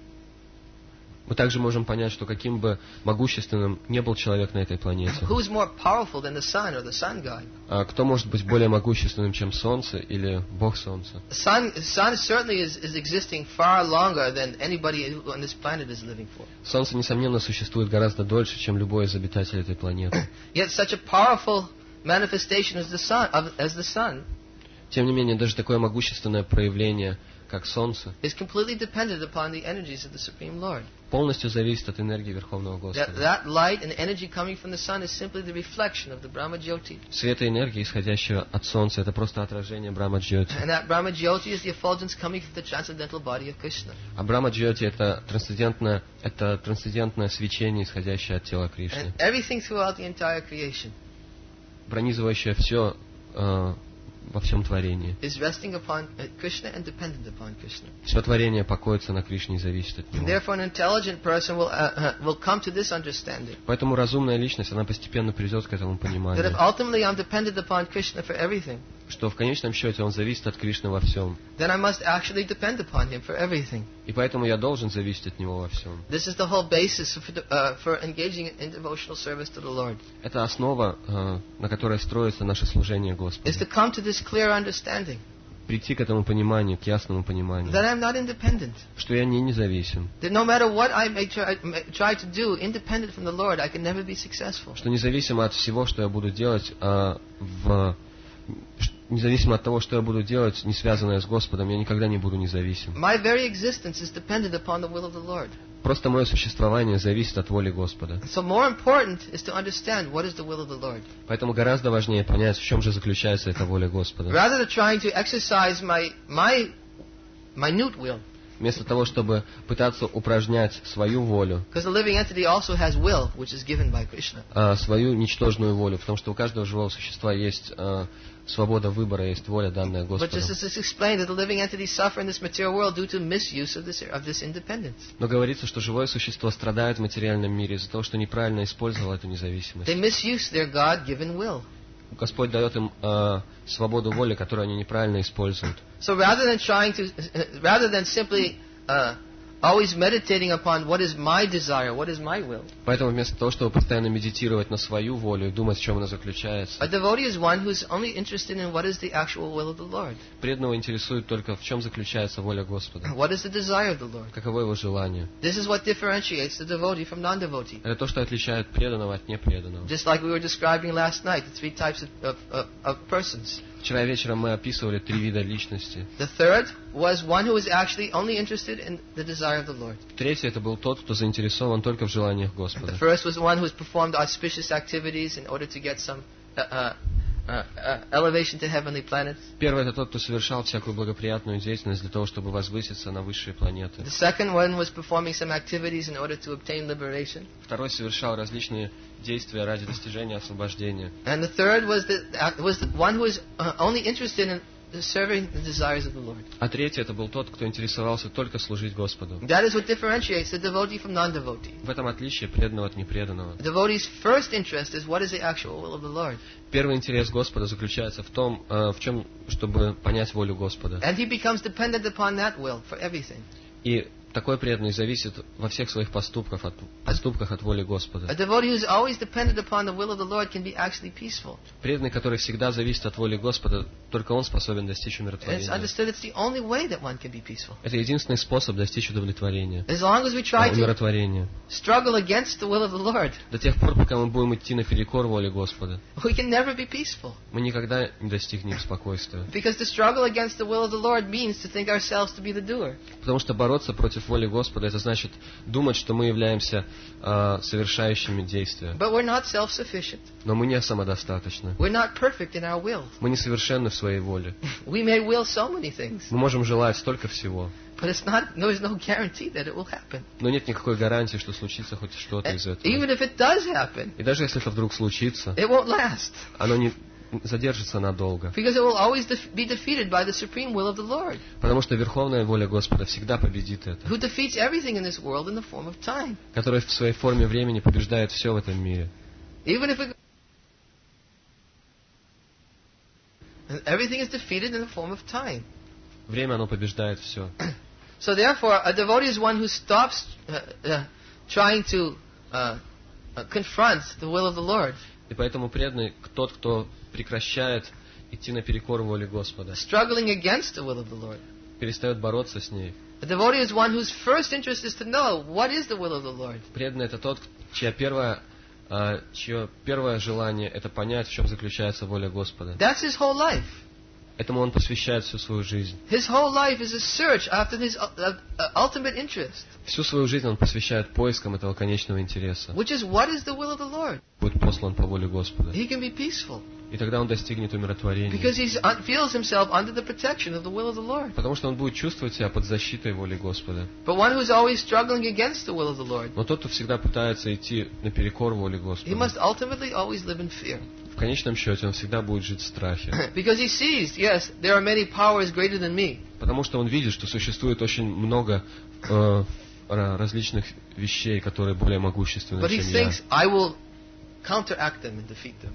мы также можем понять, что каким бы могущественным не был человек на этой планете, who is more powerful than the sun or the sun god? кто может быть более могущественным, чем Солнце или Бог Солнца? The sun certainly is existing far longer than anybody on this planet is living for. Солнце, несомненно, существует гораздо дольше, чем любой из обитателей этой планеты. Yet such a powerful manifestation as the sun Тем не менее, даже такое могущественное проявление, как Солнце, is completely dependent upon the energies of the Supreme Lord. полностью зависит от энергии Верховного Господа. That light and energy coming from the sun is simply the reflection of the Brahma Jyoti. Свет и энергия, исходящая от Солнца, это просто отражение Брахма Джьоти. And that Brahma Jyoti is the effulgence coming from the transcendental body of Krishna. А Брахма Джьоти это трансцендентное свечение, исходящее от тела Кришны, And everything throughout the entire creation пронизывающее все во всем творении. is resting upon Krishna and dependent upon Krishna. Все творение покоится на Кришне и зависит от And него. therefore an intelligent person will come to this understanding Поэтому разумная личность, она постепенно придет к этому that if пониманию, ultimately I'm dependent upon Krishna for everything, что в конечном счете он зависит от Кришны во всем. then I must actually depend upon him for everything. И поэтому я должен зависеть от него во всем. This is the whole basis for engaging in devotional service to the Lord. Это основа, на которой строится наше служение Is Господу. to come to this clear understanding Прийти к этому пониманию, к ясному пониманию, that I'm not independent. что я не независим. That no matter what I may try to do, independent from the Lord, I can never be successful. Что независимо от всего, что я буду делать, независимо от того, что я буду делать, не связанное с Господом, я никогда не буду независим. My very existence is dependent upon the will of the Lord. Просто мое существование зависит от воли Господа. So more important is to understand what is the will of the Lord. Поэтому гораздо важнее понять, в чем же заключается эта воля Господа. Rather than trying to exercise my minute will, Вместо того, чтобы пытаться упражнять свою волю, because the living entity also has will, which is given by Krishna. свою ничтожную волю, потому что у каждого живого существа есть свобода выбора, есть воля, данная But Господом. just as it's explained that the living entities suffer in this material world due to misuse of this independence. Но говорится, что живое существо страдает в материальном мире из-за того, что неправильно использовало эту независимость. They misuse their God-given will. Господь дает им свободу воли, которую они неправильно используют. So rather than simply always meditating upon what is my desire, what is my will, Поэтому вместо того, чтобы постоянно медитировать на свою волю и думать, в чем она заключается, a devotee is one who's only interested in what is the actual will of the Lord. преданного интересует только, в чем заключается воля Господа, What is the desire of the Lord? каково его желание. This is what differentiates the devotee from non-devotee. Это то, что отличает преданного от непреданного. Just like we were describing last night, the three types of persons. Вчера вечером мы описывали 3 вида личности. The third was one who was actually only interested in the desire of the Lord. Третий это был тот, кто заинтересован только в желаниях The Господа. first was the one who has performed auspicious activities in order to get some elevation to heavenly planets. Первый это тот, кто совершал всякую благоприятную деятельность для того, чтобы возвыситься на высшие планеты. The second one was performing some activities in order to obtain liberation. Второй совершал различные действия ради достижения освобождения. And the third was the one who was only interested serving the desires of the Lord. А третий это был тот, кто интересовался только служить Господу. That is what differentiates the devotee from non-devotee. В этом отличие преданного от непреданного. The devotee's first interest is what is the actual will of the Lord. Первый интерес Господа заключается в том, в чем, чтобы понять волю Господа. And he becomes dependent upon that will for everything. И такой преданный зависит во всех своих поступках от воли Господа. A devotee who is always dependent upon the will of the Lord can be actually peaceful. Преданный, который всегда зависит от воли Господа, только он способен достичь And it's умиротворения. understood it's the only way that one can be peaceful. Это единственный способ достичь удовлетворения, As long as we try to умиротворения. struggle against the will of the Lord, До тех пор, пока мы будем идти наперекор воле Господа, we can never be peaceful. мы никогда не достигнем спокойствия. Because to struggle against the will of the Lord means to think ourselves to be the doer. Потому что бороться против воли Господа, это значит думать, что мы являемся совершающими действия. But we're not self-sufficient. Но мы не самодостаточны. We're not perfect in our will. Мы несовершенны в своей воле. We may will so many things, Мы можем желать столько всего, but there's no guarantee that it will happen. но нет никакой гарантии, что случится хоть что-то And из этого. even if it does happen, И даже если это вдруг случится, it won't last. оно не задержится надолго. Because it will always be defeated by the supreme will of the Lord, Потому что верховная воля Господа всегда победит это, who defeats everything in this world in the form of time. которая в своей форме времени побеждает все в этом мире. Even if everything is defeated in the form of time. Время, оно побеждает все. So therefore, a devotee is one who stops trying to confront the will of the Lord, И поэтому преданный тот, кто прекращает идти наперекор воле Господа, struggling against the will of the Lord. перестает бороться с ней. A devotee is one whose first interest is to know what is the will of the Lord. Преданный это тот, чье первое желание это понять, в чем заключается воля Господа. That's his whole life. Этому он посвящает всю свою жизнь. His whole life is a search after his ultimate interest, Всю свою жизнь он посвящает поискам этого конечного интереса. which is what is the will of the Lord. Будет послан по воле Господа. He can be peaceful И тогда он достигнет умиротворения. because he feels himself under the protection of the will of the Lord. Потому что он будет чувствовать себя под защитой воли Господа. But one who is always struggling against the will of the Lord, Но тот, кто всегда пытается идти наперекор воле he Господа, must ultimately always live in fear. в конечном счете он всегда будет жить в страхе. Because he sees, yes, there are many powers greater than me, Потому что он видит, что существует очень много различных вещей, которые более могущественны, but he чем я. thinks, I will counteract them and defeat them.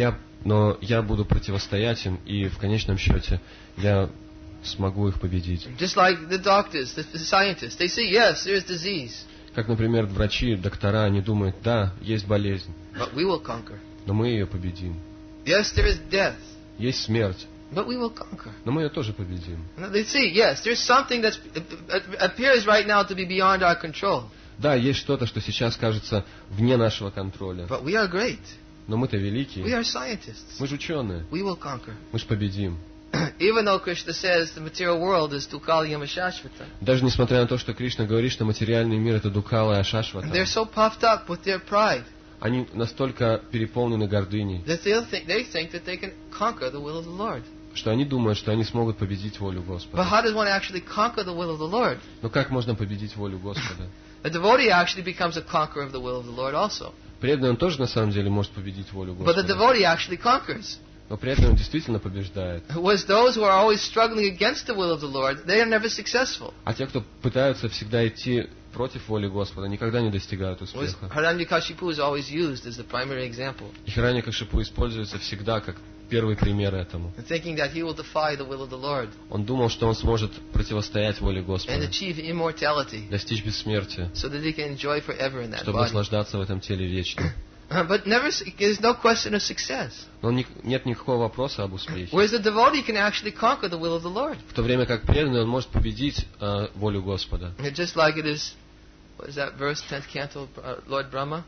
Но я буду противостоять им, и в конечном счете я смогу их победить. Just like the doctors, the scientists, they say, yes, there is disease, Как, например, врачи, доктора, они думают, да, есть болезнь, but we will conquer. но мы ее победим. Yes, there is death, Есть смерть, but we will conquer. но мы ее тоже победим. And they see, yes, there's something that appears right now to be beyond our control, Да, есть что-то, что сейчас кажется вне нашего контроля, but we are great. но мы-то We великие, are scientists. мы же ученые, We will conquer. мы же победим. Even though Krishna says the material world is Tukalyam Shashvata, Даже несмотря на то, что Кришна говорит, что материальный мир это Дукала и Ашашвата, they're so puffed up with their pride они настолько переполнены гордыней, that they think that they can conquer the will of the Lord. что они думают, что они смогут победить волю But Господа. how does one actually conquer the will of the Lord? Но как можно победить волю Господа? A devotee actually becomes a conqueror of the will of the Lord also. Преданный он тоже на самом деле может победить волю But the Господа. devotee actually conquers. Но преданный он действительно побеждает. Whereas those who are always struggling against the will of the Lord, they are never successful. А те, кто пытаются всегда идти против воли Господа, никогда не достигают Whereas успеха. Hiranyakashipu is always used as the primary example, И Хираньякашипу используется всегда как первый пример этому. thinking that he will defy the will of the Lord Он думал, что он сможет противостоять воле and Господа, achieve immortality достичь бессмертия, so that he can enjoy forever in that чтобы body. наслаждаться в этом теле вечно. But there's no question of success. Но нет никакого вопроса об успехе. Whereas the devotee can actually conquer the will of the Lord. В то время как преданный он может победить волю Господа. And just like it is, what is that verse, 10th canto, Lord Brahma?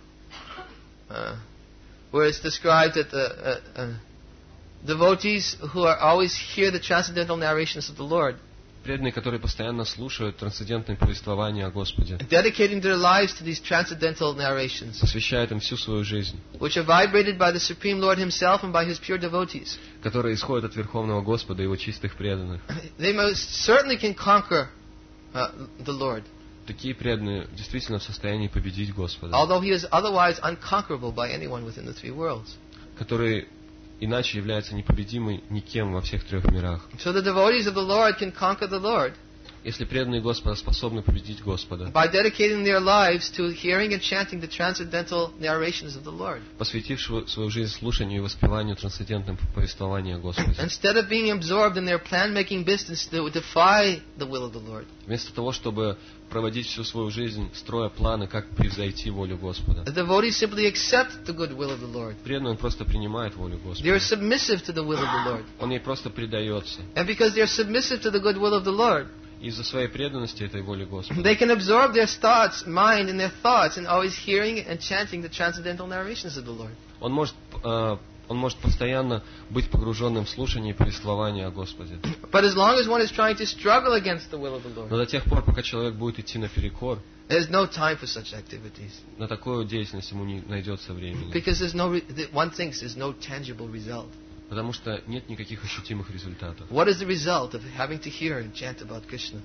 Where it's described that the devotees who are always hear the transcendental narrations of the Lord, Преданные, которые постоянно слушают трансцендентные повествования о Господе, dedicating their lives to these transcendental narrations, посвящают им всю свою жизнь, which are vibrated by the Supreme Lord Himself and by His pure devotees, которые исходят от Верховного Господа и Его чистых преданных. they most certainly can conquer the Lord, Такие преданные действительно в состоянии победить Господа, although He is otherwise unconquerable by anyone within the three worlds. которые иначе является непобедимой никем во всех трех мирах. So the devotees of the Lord can conquer the Lord Если преданные Господа способны победить Господа, by dedicating their lives to hearing and chanting the transcendental narrations of the Lord. посвятив свою жизнь слушанию и воспеванию трансцендентным повествования о Господе, Instead of being absorbed in their plan-making business that would defy the will of the Lord. вместо того, чтобы проводить всю свою жизнь, строя планы, как превзойти волю Господа, The devotees simply accept the good will of the Lord. преданный он просто принимает волю They Господа. are submissive to the will of the Lord. Он ей просто предается. And because they are submissive to the good will of the Lord, Из-за своей преданности этой воле Господа, they can absorb their thoughts, mind, and their thoughts in always hearing and chanting the transcendental narrations of the Lord. он может постоянно быть погруженным в слушание и повествование о Господе. But as long as one is trying to struggle against the will of the Но Lord, до тех пор, пока человек будет идти наперекор, there's no time for such activities. на такую деятельность ему не найдется времени. Because one thinks there's no tangible result. Потому что нет никаких ощутимых результатов. What is the result of having to hear and chant about Krishna?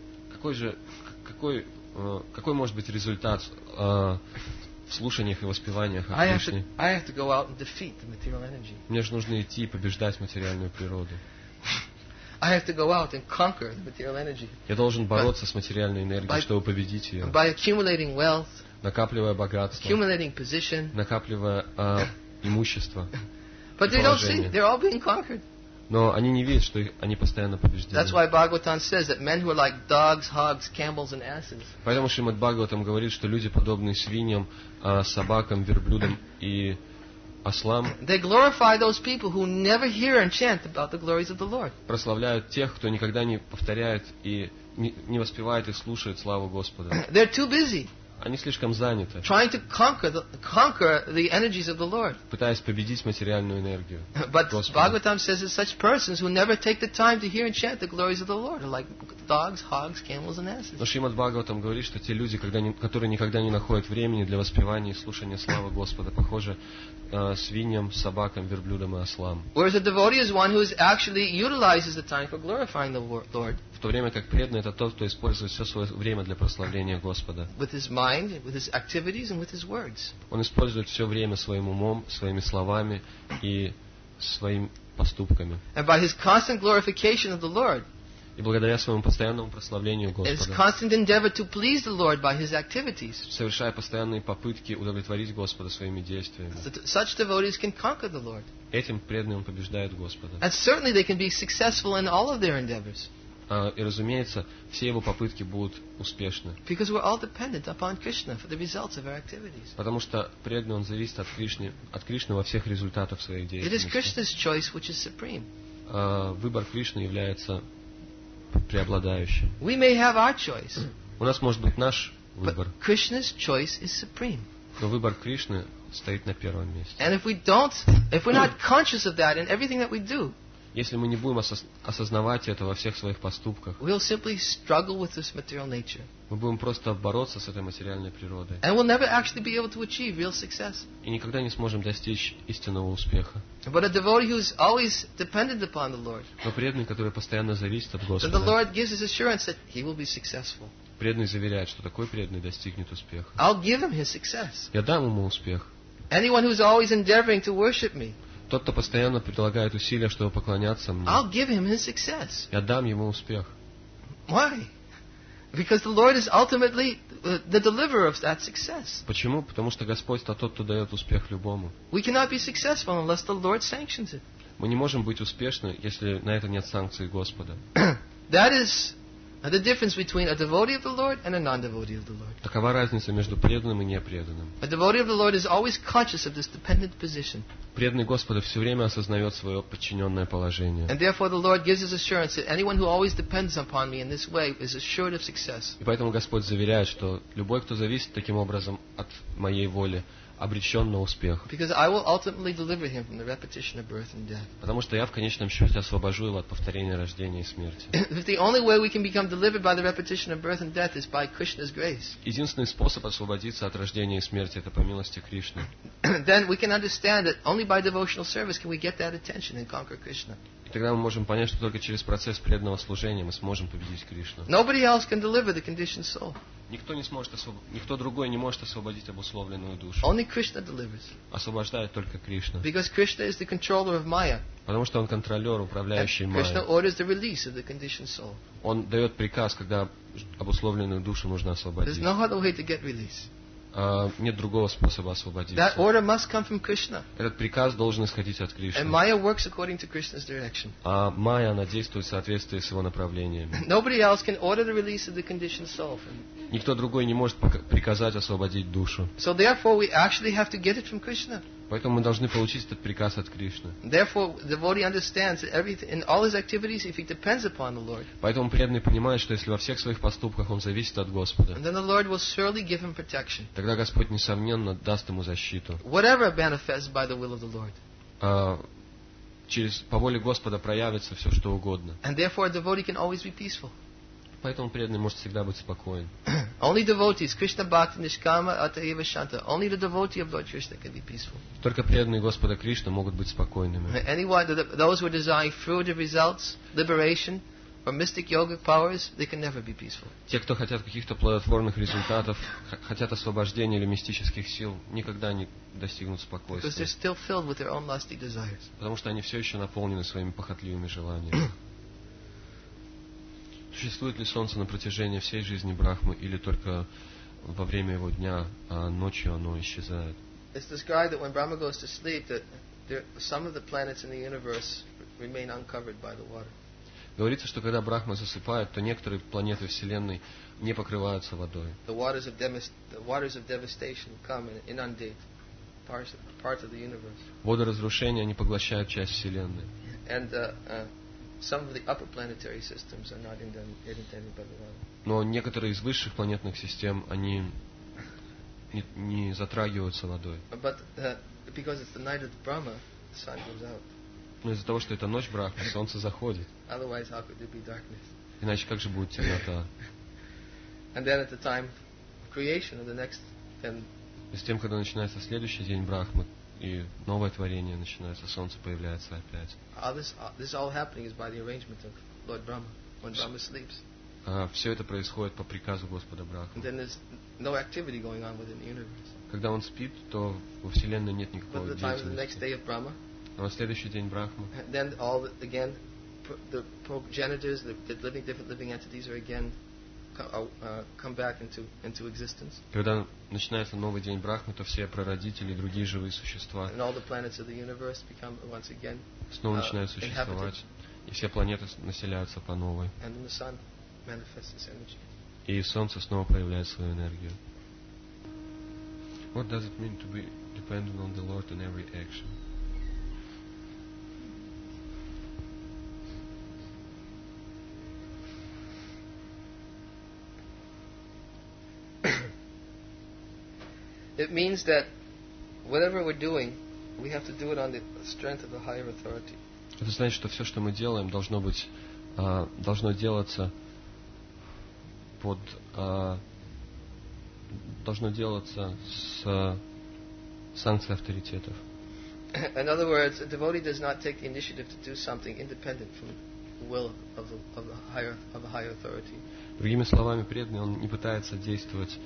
Какой может быть результат в слушаниях и воспеваниях о Кришне? I have to go out and defeat the material energy. Мне же нужно идти и побеждать материальную природу. I have to go out and conquer the material energy. Я должен бороться с материальной энергией, чтобы победить ее. By accumulating wealth, Накапливая богатство, accumulating position. накапливая имущество. But they don't see, they're all being conquered. Но они не видят, что они постоянно побеждены. That's why Bhagavatam says that men who are like dogs, hogs, camels, and asses, Поэтому Шримад Бхагаватам говорит, что люди, подобные свиньям, собакам, верблюдам и ослам, they glorify those people who never hear and chant about the glories of the Lord. прославляют тех, кто никогда не повторяет и не воспевает и слушает славу Господа. They're too busy Они слишком заняты, trying to conquer the energies of the Lord. пытаясь победить материальную энергию But Господа. Bhagavatam says that such persons who never take the time to hear and chant the glories of the Lord are like dogs, hogs, camels, and asses. Но Шримад Бхагаватам говорит, что те люди, которые никогда не находят времени для воспевания и слушания славы Господа, похожи свиньям, собакам, верблюдам и ослам. Whereas a devotee is one who actually utilizes the time for glorifying the Lord В то время как преданный — это тот, кто использует все свое время для прославления Господа. with his mind, with his activities, and with his words. Он использует все время своим умом, своими словами и своими поступками. And by his constant glorification of the Lord, И благодаря своему постоянному прославлению his Господа, constant endeavor to please the Lord by his activities, совершая постоянные попытки удовлетворить Господа своими действиями, such devotees can conquer the Lord. этим преданный он побеждает Господа. And certainly they can be successful in all of their endeavors, И, разумеется, все его попытки будут успешны. because we're all dependent upon Krishna for the results of our activities. Потому что преданный он зависит от Кришны во всех результатах своей It is деятельности. Krishna's choice which is supreme. Выбор Кришны является преобладающим. We may have our choice, У нас может быть наш but выбор, Krishna's choice is supreme. но выбор Кришны стоит на первом месте. And if we're not conscious of that in everything that we do, Если мы не будем осознавать это во всех своих поступках, we'll simply struggle with this material nature. мы будем просто бороться с этой материальной природой And we'll never actually be able to achieve real success. и никогда не сможем достичь истинного успеха. But a devotee who's always dependent upon the Lord, Но преданный, который постоянно зависит от then the Господа, Lord gives his assurance that he will be successful. преданный заверяет, что такой преданный достигнет успеха. I'll give him his success. Я дам ему успех. Anyone who's always endeavoring to worship me, Тот, кто постоянно прилагает усилия, чтобы поклоняться мне, I'll give him his success. я дам ему успех. Why? Because the Lord is ultimately the deliverer of that success. Почему? Потому что Господь — это тот, кто дает успех любому. We cannot be successful unless the Lord sanctions it. Мы не можем быть успешны, если на это нет санкций Господа. That is the difference between a devotee of the Lord and a non-devotee of the Lord. Такова разница между преданным и непреданным. A devotee of the Lord is always conscious of this dependent position. Преданный Господа все время осознает свое подчиненное положение. And therefore the Lord gives his assurance that anyone who always depends upon me in this way is assured of success. И поэтому Господь заверяет, что любой, кто зависит таким образом от моей воли, обречен на успех. Because I will ultimately deliver him from the repetition of birth and death. Потому что я в конечном счете освобожу его от повторения рождения и смерти. If the only way we can become delivered by the repetition of birth and death is by Krishna's grace, Единственный способ освободиться от рождения и смерти — это по милости Кришны. then we can understand that only by devotional service can we get that attention and conquer Krishna. И тогда мы можем понять, что только через процесс преданного служения мы сможем победить Кришну. Nobody else can deliver the conditioned soul. Никто другой не может освободить обусловленную душу. Only Krishna delivers. Освобождает только Кришна. Because Krishna is the controller of Maya. Потому что он контролер, And управляющий Krishna Майей. orders the release of the conditioned soul. Он дает приказ, когда обусловленную душу нужно There's освободить. no other way to get release. Нет другого способа That освободиться. order must come from Krishna. Этот приказ должен исходить от And Кришны. Maya works according to Krishna's direction. А Майя, она действует в соответствии с его направлениями. Nobody else can order the release of the conditioned soul. Никто другой не может приказать освободить душу. So therefore we actually have to get it from Krishna. Поэтому мы должны получить этот приказ от Кришны. Therefore the devotee understands that everything, in all his activities, if he depends upon the Lord, Поэтому преданный понимает, что если во всех своих поступках он зависит от Господа, and then the Lord will surely give him protection. тогда Господь, несомненно, даст ему защиту. Whatever manifests by the will of the Lord. По воле Господа проявится все, что угодно. And therefore a devotee can always be peaceful. Поэтому преданный может всегда быть спокоен. Only devotees, Krishna Bhakti Nishkama Ataiva Shanta, only the devotee of Lord Krishna can be peaceful. Только преданные Господа Кришны могут быть спокойными. Anyone, those who are desiring fruitive results, liberation, or mystic yogic powers, they can never be peaceful. Те, кто хотят каких-то плодотворных результатов, хотят освобождения или мистических сил, никогда не достигнут Because спокойствия. they're still filled with their own lusty desires. Потому что они все еще наполнены своими похотливыми желаниями. Существует ли солнце на протяжении всей жизни Брахмы или только во время его дня, а ночью оно исчезает? It's described that when Brahma goes to sleep, that some of the planets in the universe remain uncovered by the water. Говорится, что когда Брахма засыпает, то некоторые планеты Вселенной не покрываются водой. The waters of devastation come and inundate parts of the universe. Воды разрушения, они поглощают часть Вселенной. And some of the upper planetary systems are not inundated by the water. Но некоторые из высших планетных систем, они не затрагиваются водой. But because it's the night of Brahma, the sun goes out. Но из-за того, что это ночь Брахмы, солнце заходит. Otherwise, how could there be darkness? Иначе как же будет темнота? And then at the time of creation of the next, then И с тем, когда начинается следующий день Брахмы, и новое творение начинается, солнце появляется опять. this all happening is by the arrangement of Lord Brahma when Brahma sleeps. Все это происходит по приказу Господа And Брахмы. then there's no activity going on within the universe. Когда он спит, то во Вселенной нет But никакой at the time of the next деятельности. day of Brahma, А на следующий день Брахмы, then the progenitors, the different living entities are again come back into existence. когда начинается новый день Брахмы, то все прародители и другие живые существа And all the planets of the universe become once again, снова начинают существовать, и все планеты населяются по новой. and then the sun manifests its energy. И Солнце снова проявляет свою энергию. What does it mean to be dependent on the Lord in every action? It means that whatever we're doing, we have to do it on the strength of a higher authority. Это значит, что все, что мы делаем, должно делаться с санкцией авторитетов. In other words, a devotee does not take the initiative to do something independent from the will of a higher authority. Другими словами, преданный, он не пытается действовать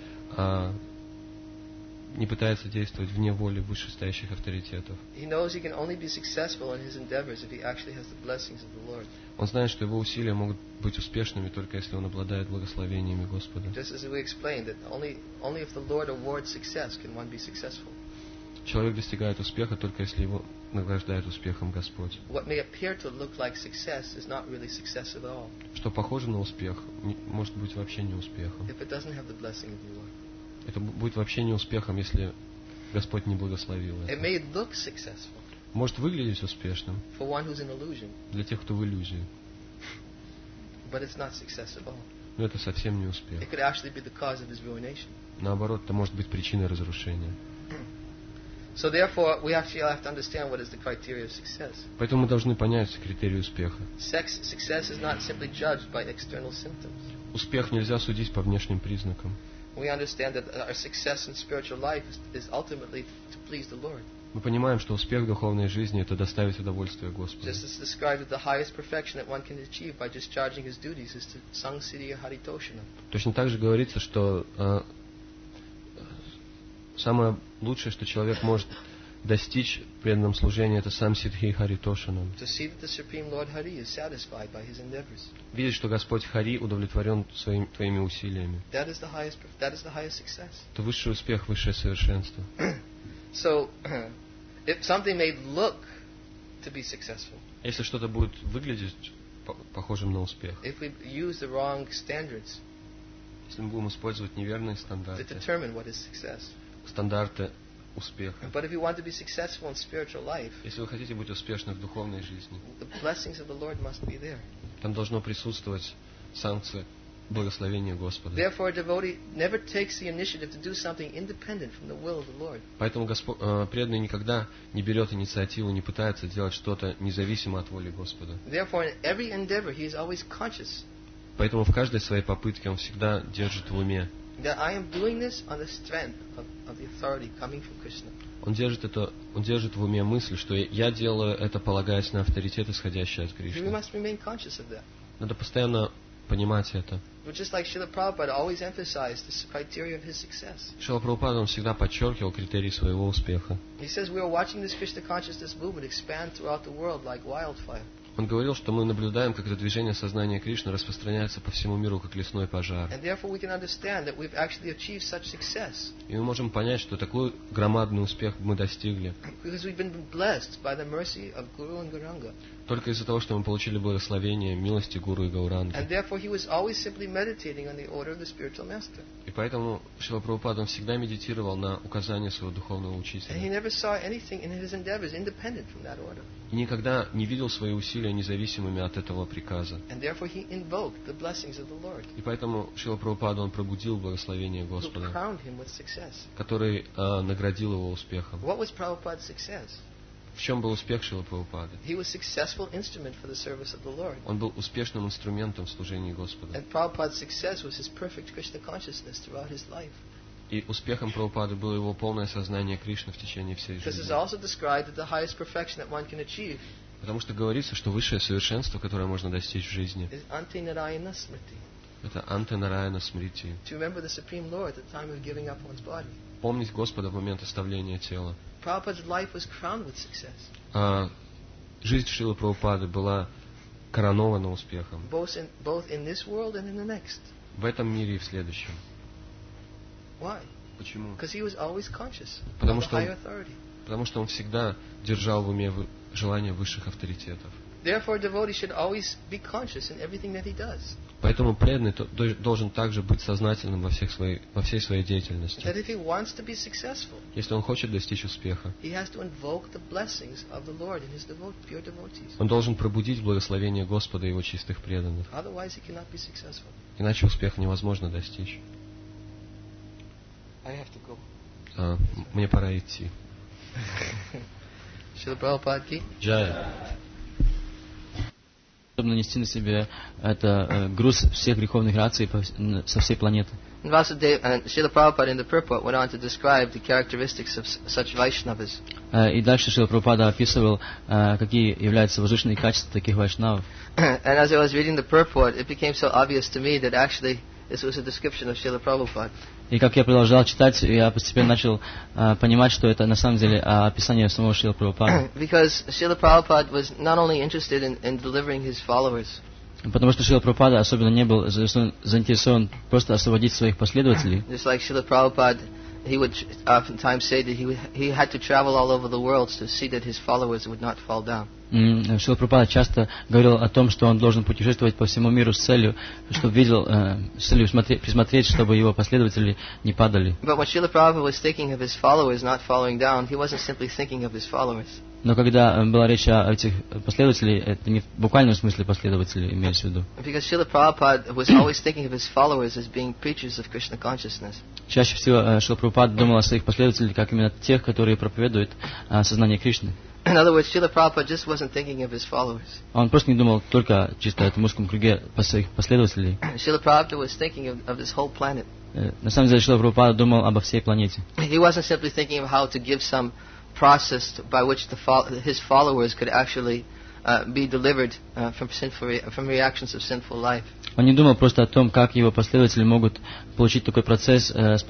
вне воли вышестоящих авторитетов. He knows he can only be successful in his endeavors if he actually has the blessings of the Lord. Он знает, что его усилия могут быть успешными только если он обладает благословениями Господа. Just as we explained, that only if the Lord awards success can one be successful. Человек достигает успеха только если его награждает успехом Господь. What may appear to look like success is not really success at all Что похоже на успех, может быть вообще не успехом. if it doesn't have the blessing of the Lord. Это будет вообще не успехом, если Господь не благословил It это. may look successful Может выглядеть успешным for one who's in illusion, для тех, кто в иллюзии, but it's not success at all. но это совсем не успех. It could actually be the cause of his ruination. Наоборот, это может быть причиной разрушения. So therefore, we actually have to understand what is the criteria of success. Поэтому мы должны понять критерии успеха. Success is not simply judged by external symptoms. Успех нельзя судить по внешним признакам. We understand that our success in spiritual life is ultimately to please the Lord. Мы понимаем, что успех в духовной жизни – это доставить удовольствие Господу. Just as described that the highest perfection that one can achieve by discharging his duties is to Sangsiriya Haritoshana. Точно так же говорится, что самое лучшее, что человек может достичь в преданном служении, это сам Сидхи Харитошанам. To see that the Supreme Lord Hari is satisfied by his endeavors. Видеть, что Господь Хари удовлетворен твоими усилиями. That is the highest success. Это высший успех, высшее совершенство. So, if something may look to be successful, Если что-то будет выглядеть похожим на успех, if we use the wrong standards если мы будем использовать неверные to стандарты, determine what is success. стандарты успеха. But if you want to be successful in spiritual life, Если вы хотите быть успешны в духовной жизни, the blessings of the Lord must be there. там должно присутствовать санкция благословения Господа. Therefore, a devotee never takes the initiative to do something independent from the will of the Lord. Поэтому преданный никогда не берет инициативу, не пытается делать что-то независимо от воли Господа. Therefore, in every endeavor, he is always conscious Поэтому в каждой своей попытке он всегда держит в уме. that I am doing this on the strength of the authority coming from Krishna. Он держит в уме мысль, что я делаю это, полагаясь на авторитет, исходящий от We Кришны. must remain conscious of that. Надо постоянно понимать это. But just like Srila Prabhupada always emphasized this criteria of his success. Шрила Прабхупада, он всегда подчеркивал критерии своего успеха. He says we are watching this Krishna consciousness movement expand throughout the world like wildfire. Он говорил, что мы наблюдаем, как это движение сознания Кришны распространяется по всему миру, как лесной пожар. And therefore we can understand that we've actually achieved such success И мы можем понять, что такой громадный успех мы достигли because we've been blessed by the mercy of Guru and Gauranga. только из-за того, что мы получили благословение милости Гуру и Гауранги. And therefore he was always simply meditating on the order of the spiritual master. И поэтому Шрила Прабхупада, он всегда медитировал на указания своего духовного And he учителя. never saw anything in his endeavors independent from that order. И никогда не видел свои усилия независимыми от этого приказа. And therefore he invoked the blessings of the Lord, И поэтому Шрила Прабхупада, он пробудил благословение who Господа, crowned him with success. который наградил его успехом. What was Prabhupada's success? В чем был успех Шрилы Прабхупады? He was a successful instrument for the service of the Lord. Он был успешным инструментом в служении Господа. And Prabhupada's success was his perfect Krishna consciousness throughout his life. И успехом Прабхупады было его полное сознание Кришны в течение всей This is жизни. also described as the highest perfection that one can achieve Потому что говорится, что высшее совершенство, которое можно достичь в жизни, is Ante Narayana Smriti, это Анте Нараяна Смрити. to remember the Supreme Lord at the time of giving up one's body. Помнить Господа в момент оставления тела. Prabhupada's life was crowned with success, А жизнь Шрилы Прабхупады была коронована успехом. both in this world and in the next. В этом мире и в следующем. Why? Почему? Because he was always conscious of Потому the что он- higher authority. Потому что он всегда держал в уме желание высших авторитетов. Therefore, a devotee should always be conscious in everything that he does. Поэтому преданный должен также быть сознательным во всей своей деятельности. That if he wants to be successful, Если он хочет достичь успеха, he has to invoke the blessings of the Lord in his pure devotees. он должен пробудить благословение Господа и его чистых преданных. Otherwise, he cannot be successful. Иначе успеха невозможно достичь. I have to go. Мне пора идти. Srila Prabhupada ki. Джая. Чтобы нанести на себя это груз всех греховных раций со всей планеты. And Srila Prabhupada in the purport went on to describe the characteristics of such Vaishnavas. И дальше Шрила Прабхупада описывал, какие являются возвышенные качества таких вайшнавов. And as I was reading the purport, it became so obvious to me that actually this was a description of Srila Prabhupada. И как я продолжал читать, я постепенно начал понимать, что это на самом деле описание самого Шрила Прабхупады. Because Srila Prabhupada was not only interested in delivering his followers, Потому что Шрила Прабхупада особенно не был заинтересован просто освободить своих последователей. just like Srila Prabhupada, he would oftentimes say that he had to travel all over the world to see that his followers would not fall down. Шрила Прабхупада часто говорил о том, что он должен путешествовать по всему миру с целью, чтобы присмотреть, чтобы его последователи не падали. But when Srila Prabhupada was thinking of his followers not falling down, he wasn't simply thinking of his followers. Но когда была речь о этих последователей, это не в буквальном смысле последователи имеется в виду. Because Srila Prabhupada was always thinking of his followers as being preachers of Krishna consciousness. Чаще всего Шрила Прабхупада думал о своих последователях как именно тех, которые проповедуют сознание Кришны. In other words, Srila Prabhupada just wasn't thinking of his followers. Он просто не думал только чисто о этом узком круге своих последователей. Srila Prabhupada was thinking of this whole planet. На самом деле Шрила Прабхупада думал обо всей планете. He wasn't simply thinking of how to give some process by which his followers could actually be delivered from reactions of sinful life. Он не думал просто о том, как его последователи могут получить такой процесс, с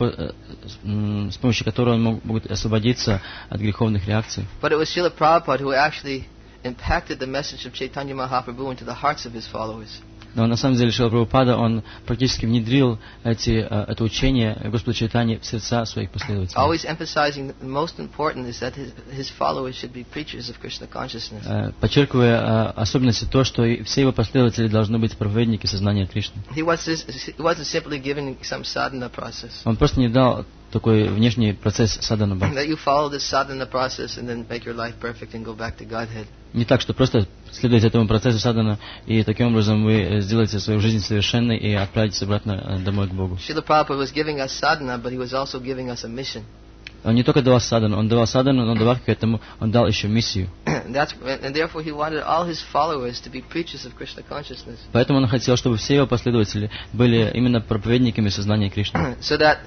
помощью которого они могут освободиться от греховных реакций. But it was Srila Prabhupada who actually impacted the message of Chaitanya Mahaprabhu into the hearts of his followers. Но на самом деле Шрила Прабхупада, он практически внедрил это учение Господа Чайтаньи в сердца своих последователей. Always emphasizing the most important is that his followers should be preachers of Krishna consciousness. Подчеркивая особенности то, что все его последователи должны быть проповедники сознания Кришны. He wasn't simply giving some sadhana process. Он просто не дал такой внешний процесс садхана. That you follow this sadhana process and then make your life perfect and go back to Godhead. Не так, что просто следуете этому процессу садхана, и таким образом вы сделаете свою жизнь совершенной и отправитесь обратно домой к Богу. Srila Prabhupada was giving us sadhana, but he was also giving us a mission. Он не только давал садхану, но добавив к этому, он дал еще миссию. And therefore he wanted all his followers to be preachers of Krishna consciousness. Поэтому он хотел, чтобы все его последователи были именно проповедниками сознания Кришны. So that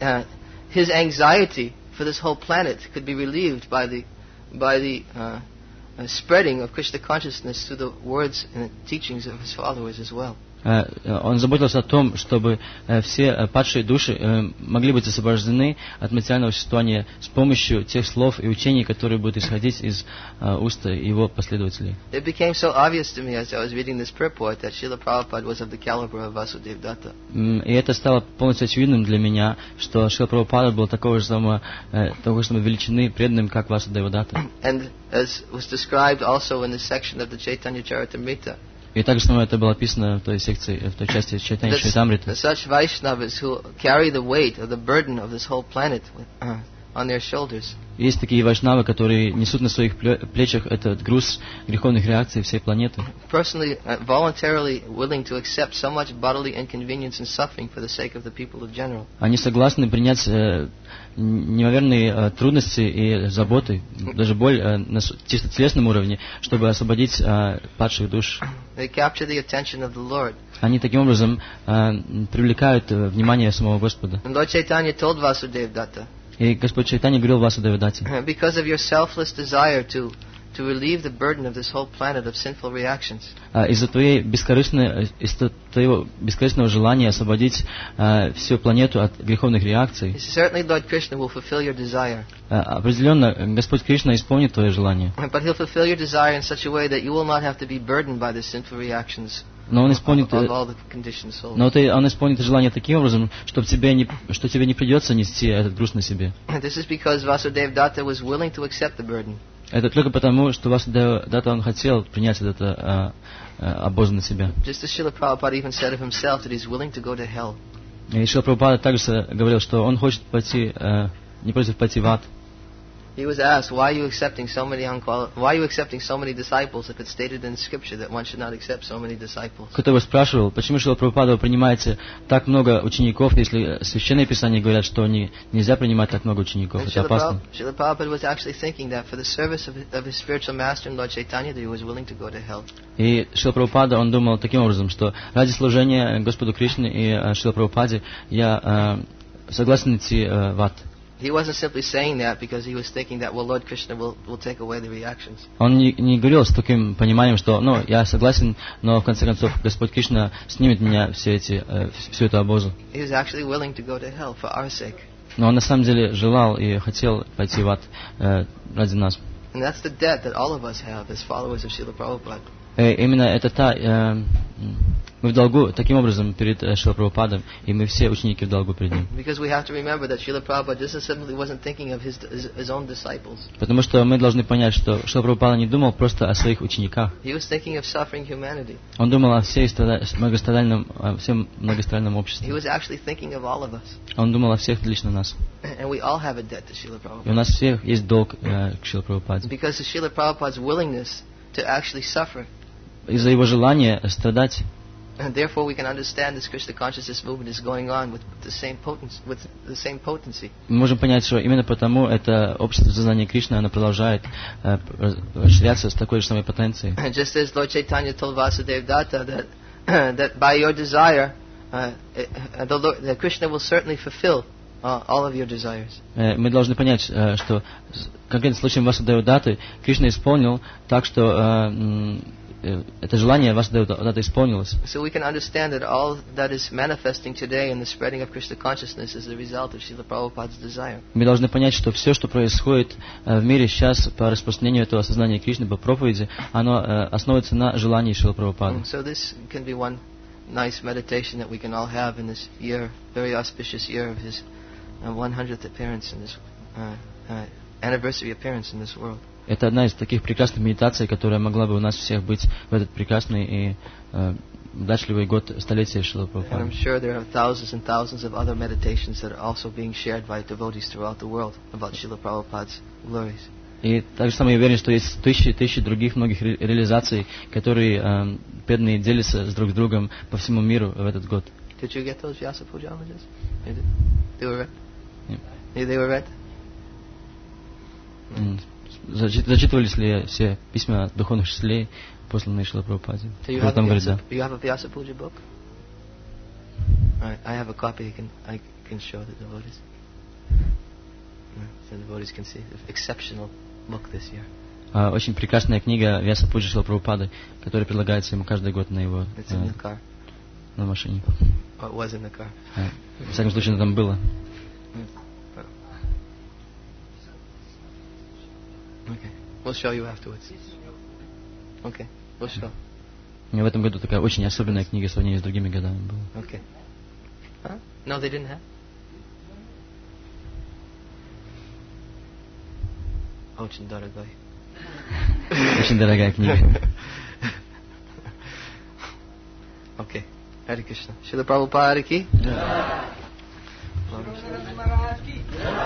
his anxiety for this whole planet could be relieved by the spreading of Krishna consciousness through the words and teachings of his followers as well. Он заботился о том, чтобы все падшие души могли быть освобождены от материального существования с помощью тех слов и учений, которые будут исходить из уст его последователей. It became so obvious to me as I was reading this purport that Srila Prabhupada was of the caliber of Vasudeva Datta. И это стало полностью очевидным для меня, что Шрила Прабхупада был такой же самой величины, преданным, как Васудева Датта. And as was described also in this section of the Chaitanya Charitamrita. И также самое это было описано в той секции, в той части Чайтанья Чаритамриты. Such Vaishnavas who carry the weight of the burden of this whole planet on their shoulders. Есть такие вайшнавы, которые несут на своих плечах этот груз греховных реакций всей планеты. Personally, voluntarily willing to accept so much bodily inconvenience and suffering for the sake of the people of general. Они согласны принять неимоверные трудности и заботы, даже боль на чисто телесном уровне, чтобы освободить падших душ. They capture the attention of the Lord. Они таким образом привлекают внимание самого Господа. And Lord Chaitanya told Vasudeva Datta. И Господь Чайтанья говорил Васудеве Датте: because of your selfless desire to relieve the burden of this whole planet of sinful reactions. Из-за твоего бескорыстного желания освободить всю планету от греховных реакций. Certainly Lord Krishna will fulfill your desire. Определенно, Господь Кришна исполнит твое желание. But He'll fulfill your desire in such a way that you will not have to be burdened by the sinful reactions. Но он исполнит, он исполнит желание таким образом, что тебе не придется нести этот груз на себе. This is because Vasudeva Datta was willing to accept the burden. Это только потому, что Васудева Датта он хотел принять этот обоз на себя. Just as Srila Prabhupada even said of himself that he's willing to go to hell. И Шрила Прабхупада также говорил, что он хочет пойти, не против пойти в ад. He was asked, why are you accepting so many disciples if it's stated in Scripture that one should not accept so many disciples? Кто-то его спрашивал, почему Шрила Прабхупада вы принимаете так много учеников, если Священные Писания говорят, что нельзя принимать так много учеников, это опасно. Srila Prabhupada was actually thinking that for the service of his spiritual master and Lord Chaitanya, that he was willing to go to hell. И Шрила Прабхупада, он думал таким образом, что ради служения Господу Кришне и Шрила Прабхупаде я согласен идти в ад. He wasn't simply saying that because he was thinking that, well, Lord Krishna will take away the reactions. Он не говорил с таким пониманием, что, я согласен, но в конце концов Господь Кришна снимет меня всю эту обозу. He was actually willing to go to hell for our sake. Но он на самом деле желал и хотел пойти в ад ради нас. And that's the debt that all of us have as followers of Srila Prabhupada. Именно это мы в долгу таким образом перед Шрила Прабхупадой, и мы все ученики в долгу перед ним. Потому что мы должны понять, что Шрила Прабхупада не думал просто о своих учениках. Он думал о всем многострадальном обществе. Он думал о всех лично нас. И у нас всех есть долг к Шриле Прабхупаде. Из-за его желания страдать. And therefore we can understand this Krishna consciousness movement is going on with the same potency. Мы можем понять, что именно потому это общество сознания Кришны, оно продолжает расширяться с такой же самой потенцией. Just as Lord Chaitanya told Vasudeva Datta that by your desire, that Krishna will certainly fulfill all of your desires. Мы должны понять, что конкретным случаем Васудевадатты Кришна исполнил так, что это желание Васудевадатты исполнилось. So we can understand that all that is manifesting today in the spreading of Krishna consciousness is the result of Srila Prabhupada's desire. Мы должны понять, что все, что происходит в мире сейчас по распространению этого осознания Кришны, по проповеди, оно основывается на желании Шрилы Прабхупады. So this can be one nice meditation that we can all have in this year, very auspicious year of his 100th appearance in this anniversary appearance in this world. Это одна из таких прекрасных медитаций, которая могла бы у нас всех быть в этот прекрасный и удачливый год столетия Шрилы And Прабхупады. I'm sure there are thousands and thousands of other meditations that are also being shared by devotees throughout the world about Srila Prabhupada's glories. И также самое уверен, что есть тысячи других многих реализаций, которые преданные делятся друг с другом по всему миру в этот год. Did you get those Vyasa Puja images? You did? They were read? Yeah. They were read? Зачитывались ли все письма духовных учителей, посланные Шрилой Прабхупаде? So you have a Vyasa Puja book? Alright, I have a copy I can show the devotees. So the devotees can see. Exceptional book this year. Очень прекрасная книга Vyasa Puja Шрилы Прабхупады, которая предлагается ему каждый год на его It's in the car. на машине. Oh, it was in the car. В всяком случае, там было. Okay. We'll show you afterwards. Okay. We'll show. В этом году такая очень особенная книга в сравнении с другими годами была. Okay. Huh? No, they didn't have? Очень дорогой. Очень дорогая книга. Okay. Hare Krishna. Srila Prabhupada ki?